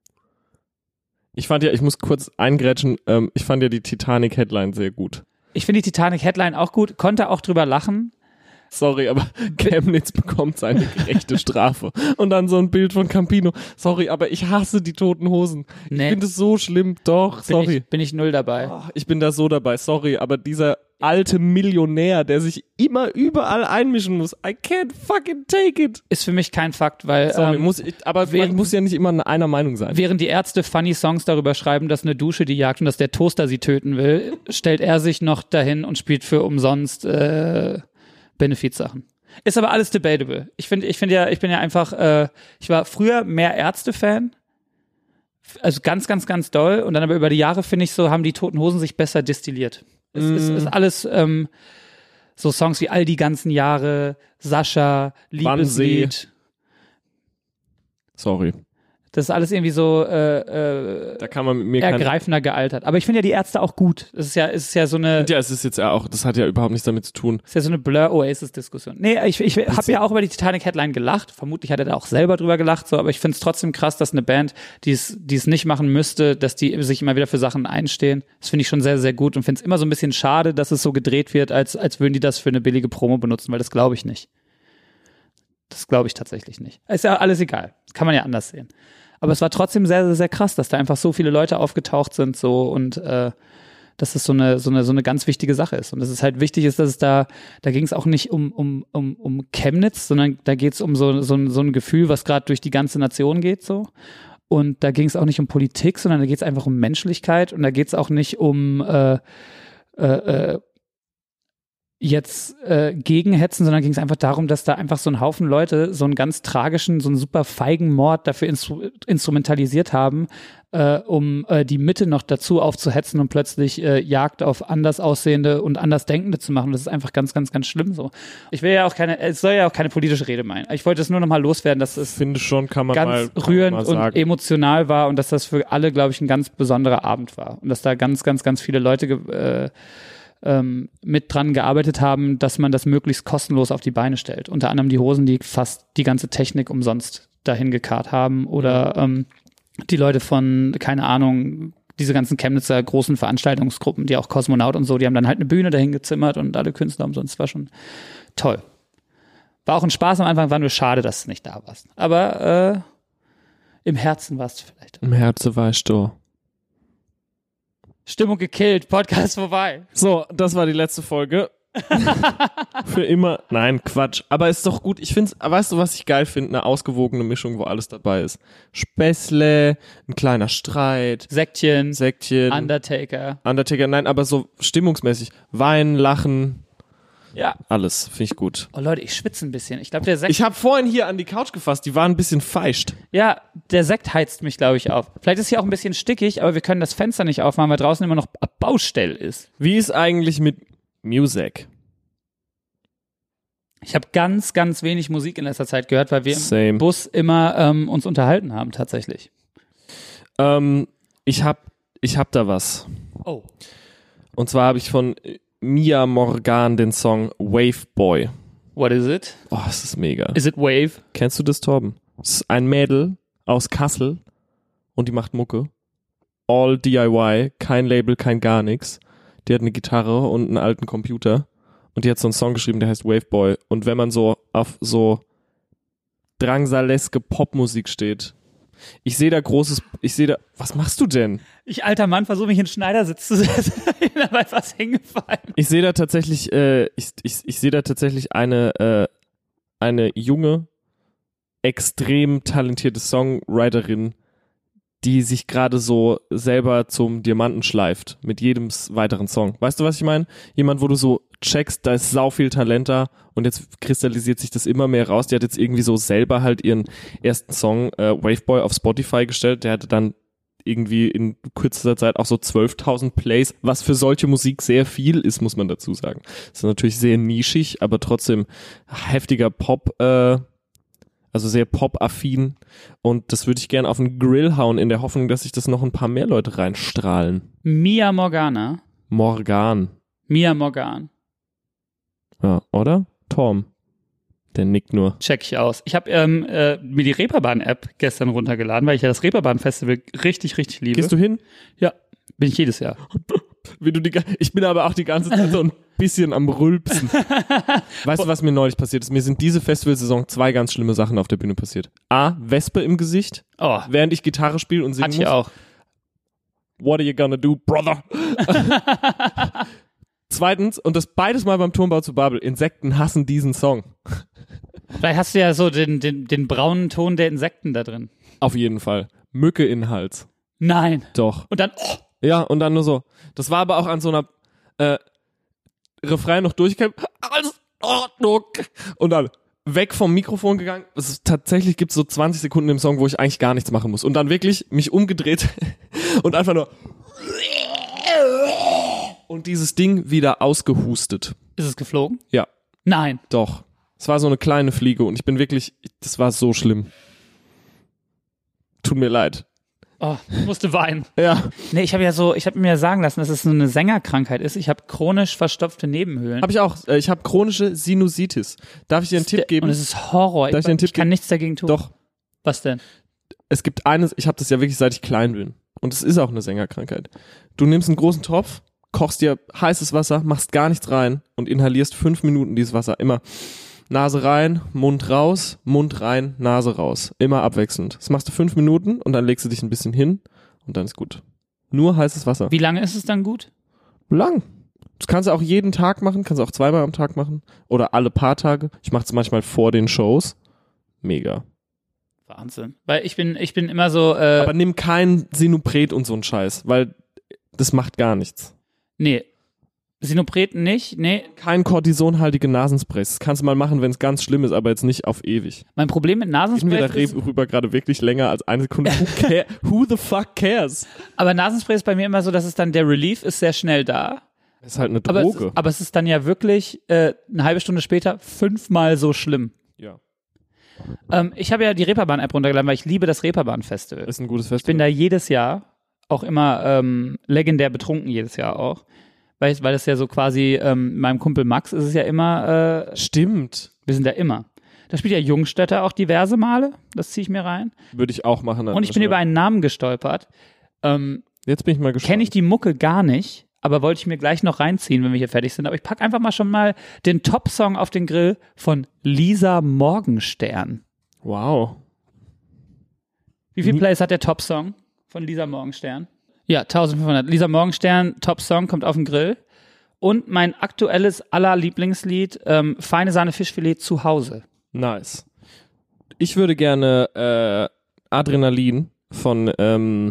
Ich muss kurz eingrätschen, ich fand ja die Titanic-Headline sehr gut. Ich finde die Titanic-Headline auch gut, konnte auch drüber lachen. Sorry, aber Chemnitz bekommt seine gerechte Strafe. Und dann so ein Bild von Campino. Sorry, aber ich hasse die Toten Hosen. Nee. Ich finde es so schlimm. Doch, sorry. Bin ich null dabei. Oh, ich bin da so dabei. Sorry, aber dieser alte Millionär, der sich immer überall einmischen muss. I can't fucking take it. Ist für mich kein Fakt, weil Sorry, man muss ja nicht immer einer Meinung sein. Während die Ärzte funny Songs darüber schreiben, dass eine Dusche die jagt und dass der Toaster sie töten will, stellt er sich noch dahin und spielt für umsonst Benefizsachen. Ist aber alles debatable. Ich bin ja einfach, ich war früher mehr Ärzte-Fan, also ganz, ganz, ganz doll, und dann aber über die Jahre, finde ich, so haben die Toten Hosen sich besser destilliert. Es ist alles so Songs wie All die ganzen Jahre, Sascha, Liebeslied. Sorry. Das ist alles irgendwie so da kann man mit mir ergreifender gealtert. Aber ich finde ja die Ärzte auch gut. Es ist ja so eine. Ja, es ist jetzt ja auch, das hat ja überhaupt nichts damit zu tun. Es ist ja so eine Blur-Oasis-Diskussion. Nee, ich habe ja auch über die Titanic-Headline gelacht. Vermutlich hat er da auch selber drüber gelacht, so, aber ich finde es trotzdem krass, dass eine Band, die es nicht machen müsste, dass die sich immer wieder für Sachen einstehen. Das finde ich schon sehr, sehr gut und finde es immer so ein bisschen schade, dass es so gedreht wird, als würden die das für eine billige Promo benutzen, weil das glaube ich nicht. Das glaube ich tatsächlich nicht. Ist ja alles egal. Das kann man ja anders sehen. Aber es war trotzdem sehr, sehr, sehr krass, dass da einfach so viele Leute aufgetaucht sind so und dass es so eine ganz wichtige Sache ist. Und dass es halt wichtig ist, dass es da ging es auch nicht um Chemnitz, sondern da geht es um so ein Gefühl, was gerade durch die ganze Nation geht so. Und da ging es auch nicht um Politik, sondern da geht es einfach um Menschlichkeit und da geht es auch nicht um jetzt gegenhetzen, sondern ging es einfach darum, dass da einfach so ein Haufen Leute so einen ganz tragischen, so einen super feigen Mord dafür instrumentalisiert haben, um die Mitte noch dazu aufzuhetzen und plötzlich Jagd auf anders aussehende und anders Denkende zu machen. Das ist einfach ganz, ganz, ganz schlimm so. Es soll ja auch keine politische Rede meinen. Ich wollte es nur noch mal loswerden, dass es Finde schon, kann man ganz mal rührend mal sagen. und emotional war und dass das für alle, glaube ich, ein ganz besonderer Abend war. Und dass da ganz, ganz, ganz viele Leute mit dran gearbeitet haben, dass man das möglichst kostenlos auf die Beine stellt. Unter anderem die Hosen, die fast die ganze Technik umsonst dahin gekarrt haben oder die Leute von, keine Ahnung, diese ganzen Chemnitzer großen Veranstaltungsgruppen, die auch Kosmonaut und so, die haben dann halt eine Bühne dahin gezimmert und alle Künstler umsonst. War schon toll. War auch ein Spaß am Anfang, war nur schade, dass du nicht da warst. Aber im Herzen warst du vielleicht. Im Herzen weißt du. Stimmung gekillt, Podcast vorbei. So, das war die letzte Folge. Für immer. Nein, Quatsch. Aber ist doch gut. Ich find's, weißt du, was ich geil finde? Eine ausgewogene Mischung, wo alles dabei ist. Späßle, ein kleiner Streit, Säckchen, Undertaker, Undertaker. nein, aber so stimmungsmäßig. Weinen, Lachen, Ja. alles. Finde ich gut. Oh Leute, ich schwitze ein bisschen. Ich glaube, der Sekt. Ich habe vorhin hier an die Couch gefasst, die war ein bisschen feischt. Ja, der Sekt heizt mich, glaube ich, auf. Vielleicht ist hier auch ein bisschen stickig, aber wir können das Fenster nicht aufmachen, weil draußen immer noch Baustelle ist. Wie ist eigentlich mit Music? Ich habe ganz, ganz wenig Musik in letzter Zeit gehört, weil wir Same. im Bus immer uns unterhalten haben, tatsächlich. Ich hab da was. Oh. Und zwar habe ich von Mia Morgan den Song Wave Boy. What is it? Oh, das ist mega. Is it Wave? Kennst du das, Torben? Das ist ein Mädel aus Kassel und die macht Mucke. All DIY, kein Label, kein gar nix. Die hat eine Gitarre und einen alten Computer und die hat so einen Song geschrieben, der heißt Wave Boy. Und wenn man so auf so drangsaleske Popmusik steht, was machst du denn? Ich, alter Mann, versuche mich in den Schneidersitz zu setzen. Da ist was hingefallen. Ich sehe da tatsächlich, ich sehe da tatsächlich eine junge, extrem talentierte Songwriterin, die sich gerade so selber zum Diamanten schleift mit jedem weiteren Song. Weißt du, was ich meine? Jemand, wo du so checkst, da ist sau viel Talent da und jetzt kristallisiert sich das immer mehr raus. Die hat jetzt irgendwie so selber halt ihren ersten Song Waveboy auf Spotify gestellt. Der hatte dann irgendwie in kürzester Zeit auch so 12.000 Plays, was für solche Musik sehr viel ist, muss man dazu sagen. Das ist natürlich sehr nischig, aber trotzdem heftiger Pop, also sehr pop-affin und das würde ich gerne auf den Grill hauen, in der Hoffnung, dass sich das noch ein paar mehr Leute reinstrahlen. Mia Morgan. Mia Morgan. Ja, oder? Tom. Der nickt nur. Check ich aus. Ich habe mir die Reeperbahn-App gestern runtergeladen, weil ich ja das Reeperbahn-Festival richtig, richtig liebe. Gehst du hin? Ja, bin ich jedes Jahr. Ich bin aber auch die ganze Zeit so ein bisschen am Rülpsen. Weißt du, was mir neulich passiert ist? Mir sind diese Festivalsaison 2 ganz schlimme Sachen auf der Bühne passiert. A, Wespe im Gesicht, Oh, während ich Gitarre spiele und singen hatte muss. ich auch. What are you gonna do, brother? Zweitens, und das beides mal beim Turmbau zu Babel, Insekten hassen diesen Song. Vielleicht hast du ja so den braunen Ton der Insekten da drin. Auf jeden Fall. Mücke in den Hals. Nein. Doch. Und dann, Ja, und dann nur so. Das war aber auch an so einer Refrain noch durchgekämpft. Alles in Ordnung. Und dann weg vom Mikrofon gegangen. Tatsächlich gibt es so 20 Sekunden im Song, wo ich eigentlich gar nichts machen muss. Und dann wirklich mich umgedreht und einfach nur und dieses Ding wieder ausgehustet. ist es geflogen? Ja, Nein. doch. Es war so eine kleine Fliege und ich bin wirklich, das war so schlimm. Tut mir leid. Oh, ich musste weinen. Ja. Nee, ich habe mir sagen lassen, dass es so eine Sängerkrankheit ist. Ich habe chronisch verstopfte Nebenhöhlen. Habe ich auch. Ich habe chronische Sinusitis. Darf ich dir einen Tipp geben? Und es ist Horror. Darf ich dir einen Tipp Ich kann geben? nichts dagegen tun. Doch. Was denn? Es gibt eines, ich habe das ja wirklich seit ich klein bin. Und es ist auch eine Sängerkrankheit. Du nimmst einen großen Topf, kochst dir heißes Wasser, machst gar nichts rein und inhalierst 5 Minuten dieses Wasser. Immer Nase rein, Mund raus, Mund rein, Nase raus. Immer abwechselnd. Das machst du 5 Minuten und dann legst du dich ein bisschen hin und dann ist gut. Nur heißes Wasser. Wie lange ist es dann gut? Lang. Das kannst du auch jeden Tag machen, kannst du auch 2-mal am Tag machen oder alle paar Tage. Ich mache es manchmal vor den Shows. Mega. Wahnsinn. Weil ich bin immer so, Aber nimm kein Sinupret und so einen Scheiß, weil das macht gar nichts. nee. Sinopret nicht, nee. Kein kortisonhaltige Nasensprays. Das kannst du mal machen, wenn es ganz schlimm ist, aber jetzt nicht auf ewig. Mein Problem mit Reden wir Nasenspray darüber gerade wirklich länger als eine Sekunde. Who the fuck cares? aber Nasenspray ist bei mir immer so, dass es dann, der Relief ist sehr schnell da. Das ist halt eine Aber Droge. aber es ist dann ja wirklich eine halbe Stunde später 5-mal so schlimm. Ja. Ich habe ja die Reeperbahn-App runtergeladen, weil ich liebe das Reeperbahn-Festival. Ist ein gutes Ich bin Festival. da jedes Jahr auch immer legendär betrunken, jedes Jahr auch. Weil das ja so quasi, meinem Kumpel Max ist es ja immer, Stimmt. wir sind da immer. Da spielt ja Jungstädter auch diverse Male, das ziehe ich mir rein. Würde ich auch machen. Und ich bin über einen Namen gestolpert. Jetzt bin ich mal gespannt. Kenne ich die Mucke gar nicht, aber wollte ich mir gleich noch reinziehen, wenn wir hier fertig sind. Aber ich packe einfach mal schon mal den Top-Song auf den Grill von Lisa Morgenstern. Wow. Wie viel Plays hat der Top-Song von Lisa Morgenstern? Ja, 1500. Lisa Morgenstern, Top-Song, kommt auf den Grill. Und mein aktuelles allerlieblingslied, Feine Sahne Fischfilet zu Hause. Nice. Ich würde gerne Adrenalin von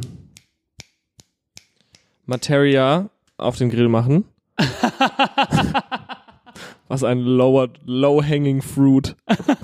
Materia auf den Grill machen. Was ein low-hanging fruit.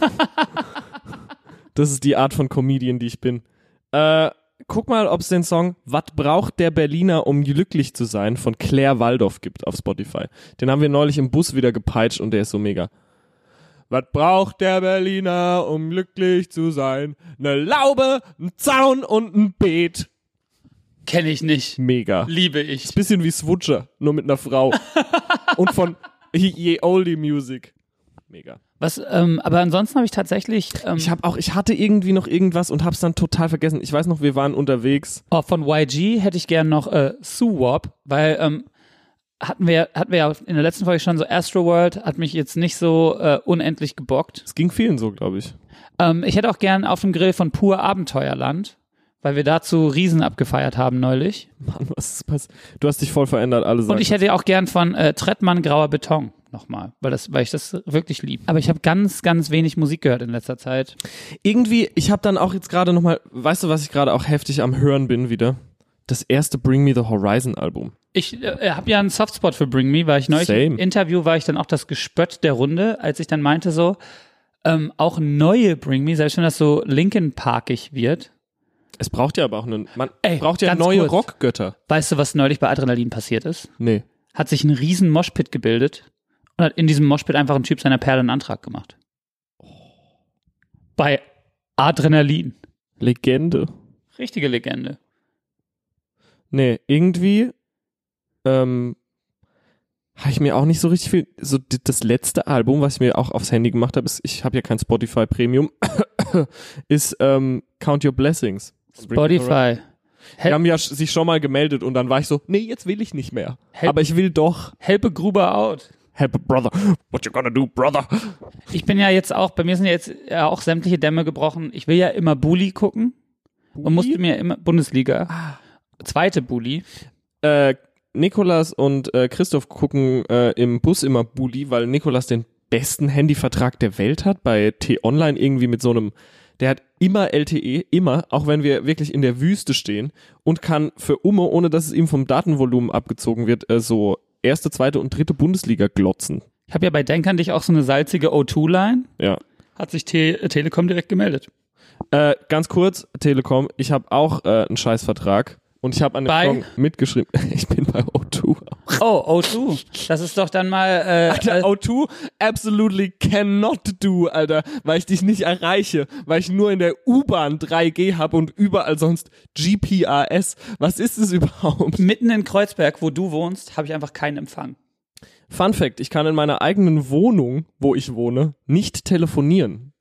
Das ist die Art von Comedian, die ich bin. Guck mal, ob es den Song "Was braucht der Berliner, um glücklich zu sein" von Claire Waldorf gibt auf Spotify. Den haben wir neulich im Bus wieder gepeitscht und der ist so mega. Was braucht der Berliner, um glücklich zu sein? Eine Laube, ein Zaun und ein Beet. Kenne ich nicht. Mega. Liebe ich. Bisschen wie Swutcher, nur mit einer Frau. Und von Ye Oldie Music. Mega. Was, aber ansonsten habe ich tatsächlich Ich hatte irgendwie noch irgendwas und hab's dann total vergessen. Ich weiß noch, wir waren unterwegs. von YG hätte ich gern noch Suwop, weil hatten wir ja in der letzten Folge schon so Astroworld, hat mich jetzt nicht so unendlich gebockt. Es ging vielen so, glaube ich. Ich hätte auch gern auf dem Grill von Pur Abenteuerland, weil wir dazu Riesen abgefeiert haben neulich. Mann, was ist passiert? Du hast dich voll verändert, alle sagen. Und ich hätte auch gern von Trettmann Grauer Beton nochmal, weil ich das wirklich lieb. Aber ich habe ganz, ganz wenig Musik gehört in letzter Zeit. Irgendwie, ich habe dann auch jetzt gerade nochmal, weißt du, was ich gerade auch heftig am Hören bin wieder? Das erste Bring Me the Horizon Album. Ich habe ja einen Softspot für Bring Me, weil ich neulich Same. im Interview war ich dann auch das Gespött der Runde, als ich dann meinte so, auch neue Bring Me, selbst wenn das so Linkin Parkig wird. Es braucht ja aber auch man Ey, braucht ja ganz neue kurz. Rockgötter. Weißt du, was neulich bei Adrenalin passiert ist? Nee. Hat sich ein riesen Moshpit gebildet und hat in diesem Moshpit einfach ein Typ seiner Perle einen Antrag gemacht. Bei Adrenalin. Legende. Richtige Legende. Nee, irgendwie habe ich mir auch nicht so richtig viel, so das letzte Album, was ich mir auch aufs Handy gemacht habe, ist, ich habe ja kein Spotify Premium, ist Count Your Blessings. Spotify. Die haben ja sich schon mal gemeldet und dann war ich so, nee, jetzt will ich nicht mehr. Aber ich will doch. Helpe Gruber out. Help a brother. What you gonna do, brother? Ich bin ja jetzt auch, bei mir sind ja jetzt auch sämtliche Dämme gebrochen. Ich will ja immer Bully gucken und musste mir immer Bundesliga. Zweite Bully. Nikolas und Christoph gucken im Bus immer Bully, weil Nikolas den besten Handyvertrag der Welt hat, bei T-Online irgendwie mit so einem, der hat immer LTE, immer, auch wenn wir wirklich in der Wüste stehen und kann für Umme, ohne dass es ihm vom Datenvolumen abgezogen wird, so erste, zweite und dritte Bundesliga glotzen. Ich habe ja bei Denk an dich auch so eine salzige O2-Line. Ja. Hat sich Telekom direkt gemeldet. Ganz kurz, Telekom, ich habe auch einen Scheißvertrag. Und ich habe an dem Song mitgeschrieben. Ich bin bei O2. Oh, O2. Das ist doch dann mal... Alter, O2 absolutely cannot do, Alter. Weil ich dich nicht erreiche. Weil ich nur in der U-Bahn 3G habe und überall sonst GPRS. Was ist es überhaupt? Mitten in Kreuzberg, wo du wohnst, habe ich einfach keinen Empfang. Fun Fact, ich kann in meiner eigenen Wohnung, wo ich wohne, nicht telefonieren.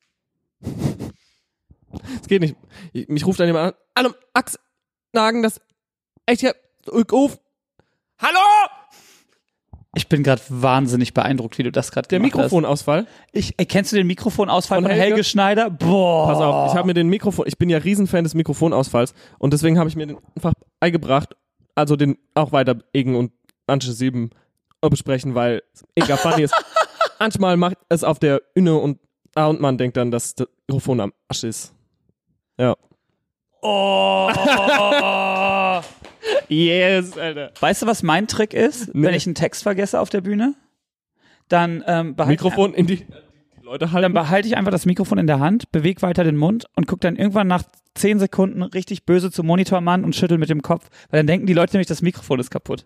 Es geht nicht. Mich ruft dann jemand an. Hallo, Axel Nagen, das echt ja, Rückruf. Hallo! Ich bin gerade wahnsinnig beeindruckt, wie du das gerade gemacht hast. Der Mikrofonausfall. Kennst du den Mikrofonausfall von Helge Schneider? Boah. Pass auf, ich habe mir den ich bin ja Riesenfan des Mikrofonausfalls und deswegen habe ich mir den einfach beigebracht, also den auch weiter Egen und manche Silben besprechen, weil egal funny ist. Manchmal macht es auf der Üne und man denkt dann, dass das Mikrofon am Arsch ist. Ja. Oh. Yes, Alter. Weißt du, was mein Trick ist, Nee. wenn ich einen Text vergesse auf der Bühne? Dann Mikrofon in die Leute halten. Dann behalte ich einfach das Mikrofon in der Hand, bewege weiter den Mund und gucke dann irgendwann nach 10 Sekunden richtig böse zum Monitormann und schüttel mit dem Kopf, weil dann denken die Leute nämlich, das Mikrofon ist kaputt.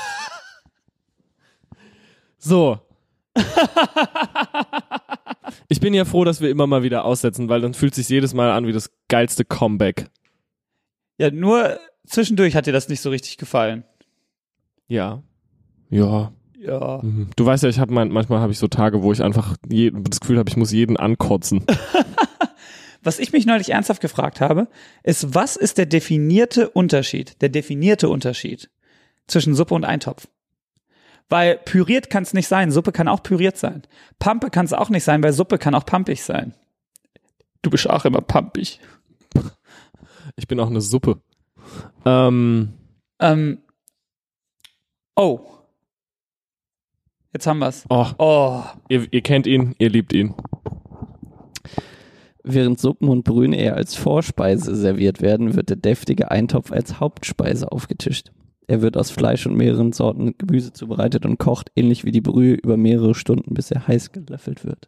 So. Ich bin ja froh, dass wir immer mal wieder aussetzen, weil dann fühlt sich jedes Mal an wie das geilste Comeback. Ja, nur zwischendurch hat dir das nicht so richtig gefallen. Ja. Ja. Ja. Mhm. Du weißt ja, manchmal habe ich so Tage, wo ich einfach das Gefühl habe, ich muss jeden ankotzen. Was ich mich neulich ernsthaft gefragt habe, ist, was ist der definierte Unterschied zwischen Suppe und Eintopf? Weil püriert kann es nicht sein, Suppe kann auch püriert sein. Pampe kann es auch nicht sein, weil Suppe kann auch pampig sein. Du bist auch immer pampig. Ich bin auch eine Suppe. Oh. Jetzt haben wir's. Oh, Oh. ihr kennt ihn, ihr liebt ihn. Während Suppen und Brühen eher als Vorspeise serviert werden, wird der deftige Eintopf als Hauptspeise aufgetischt. Er wird aus Fleisch und mehreren Sorten Gemüse zubereitet und kocht, ähnlich wie die Brühe, über mehrere Stunden, bis er heiß gelöffelt wird.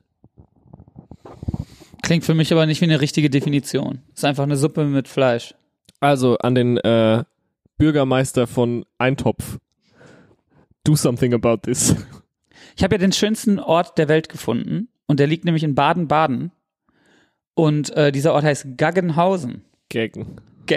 Klingt für mich aber nicht wie eine richtige Definition. Ist einfach eine Suppe mit Fleisch. Also an den Bürgermeister von Eintopf. Do something about this. Ich habe ja den schönsten Ort der Welt gefunden und der liegt nämlich in Baden-Baden und dieser Ort heißt Gaggenhausen. Gaggen.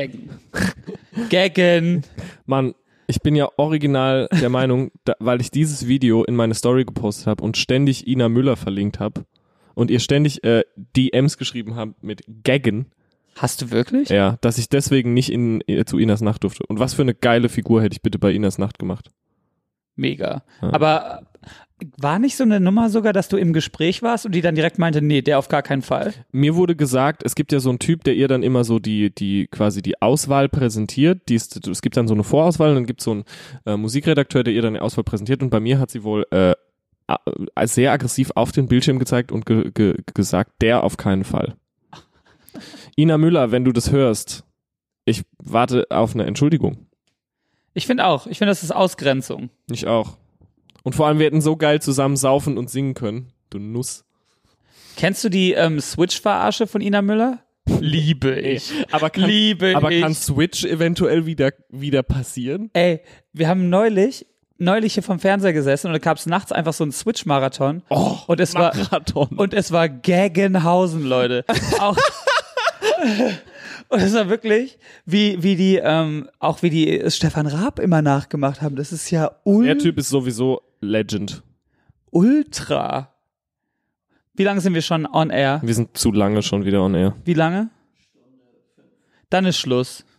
Gaggen. Mann, ich bin ja original der Meinung, weil ich dieses Video in meine Story gepostet habe und ständig Ina Müller verlinkt habe und ihr ständig DMs geschrieben habt mit Gaggen. Hast du wirklich? Ja, dass ich deswegen nicht zu Inas Nacht durfte. Und was für eine geile Figur hätte ich bitte bei Inas Nacht gemacht. Mega. Ja. Aber war nicht so eine Nummer sogar, dass du im Gespräch warst und die dann direkt meinte, nee, der auf gar keinen Fall? Mir wurde gesagt, es gibt ja so einen Typ, der ihr dann immer so quasi die Auswahl präsentiert. Es gibt dann so eine Vorauswahl und dann gibt es so einen Musikredakteur, der ihr dann die Auswahl präsentiert und bei mir hat sie wohl sehr aggressiv auf den Bildschirm gezeigt und gesagt, der auf keinen Fall. Ina Müller, wenn du das hörst, ich warte auf eine Entschuldigung. Ich finde auch. Ich finde, das ist Ausgrenzung. Ich auch. Und vor allem, wir hätten so geil zusammen saufen und singen können. Du Nuss. Kennst du die Switch-Verarsche von Ina Müller? Liebe ich. Aber kann Switch eventuell wieder passieren? Ey, wir haben neulich hier vom Fernseher gesessen und da gab es nachts einfach so einen Switch-Marathon. Oh, und es war Gaggenhausen, Leute. Auch und es war wirklich, wie die Stefan Raab immer nachgemacht haben. Das ist ja Der Typ ist sowieso Legend. ultra. Wie lange sind wir schon on air? Wir sind zu lange schon wieder on air. Wie lange? Dann ist Schluss.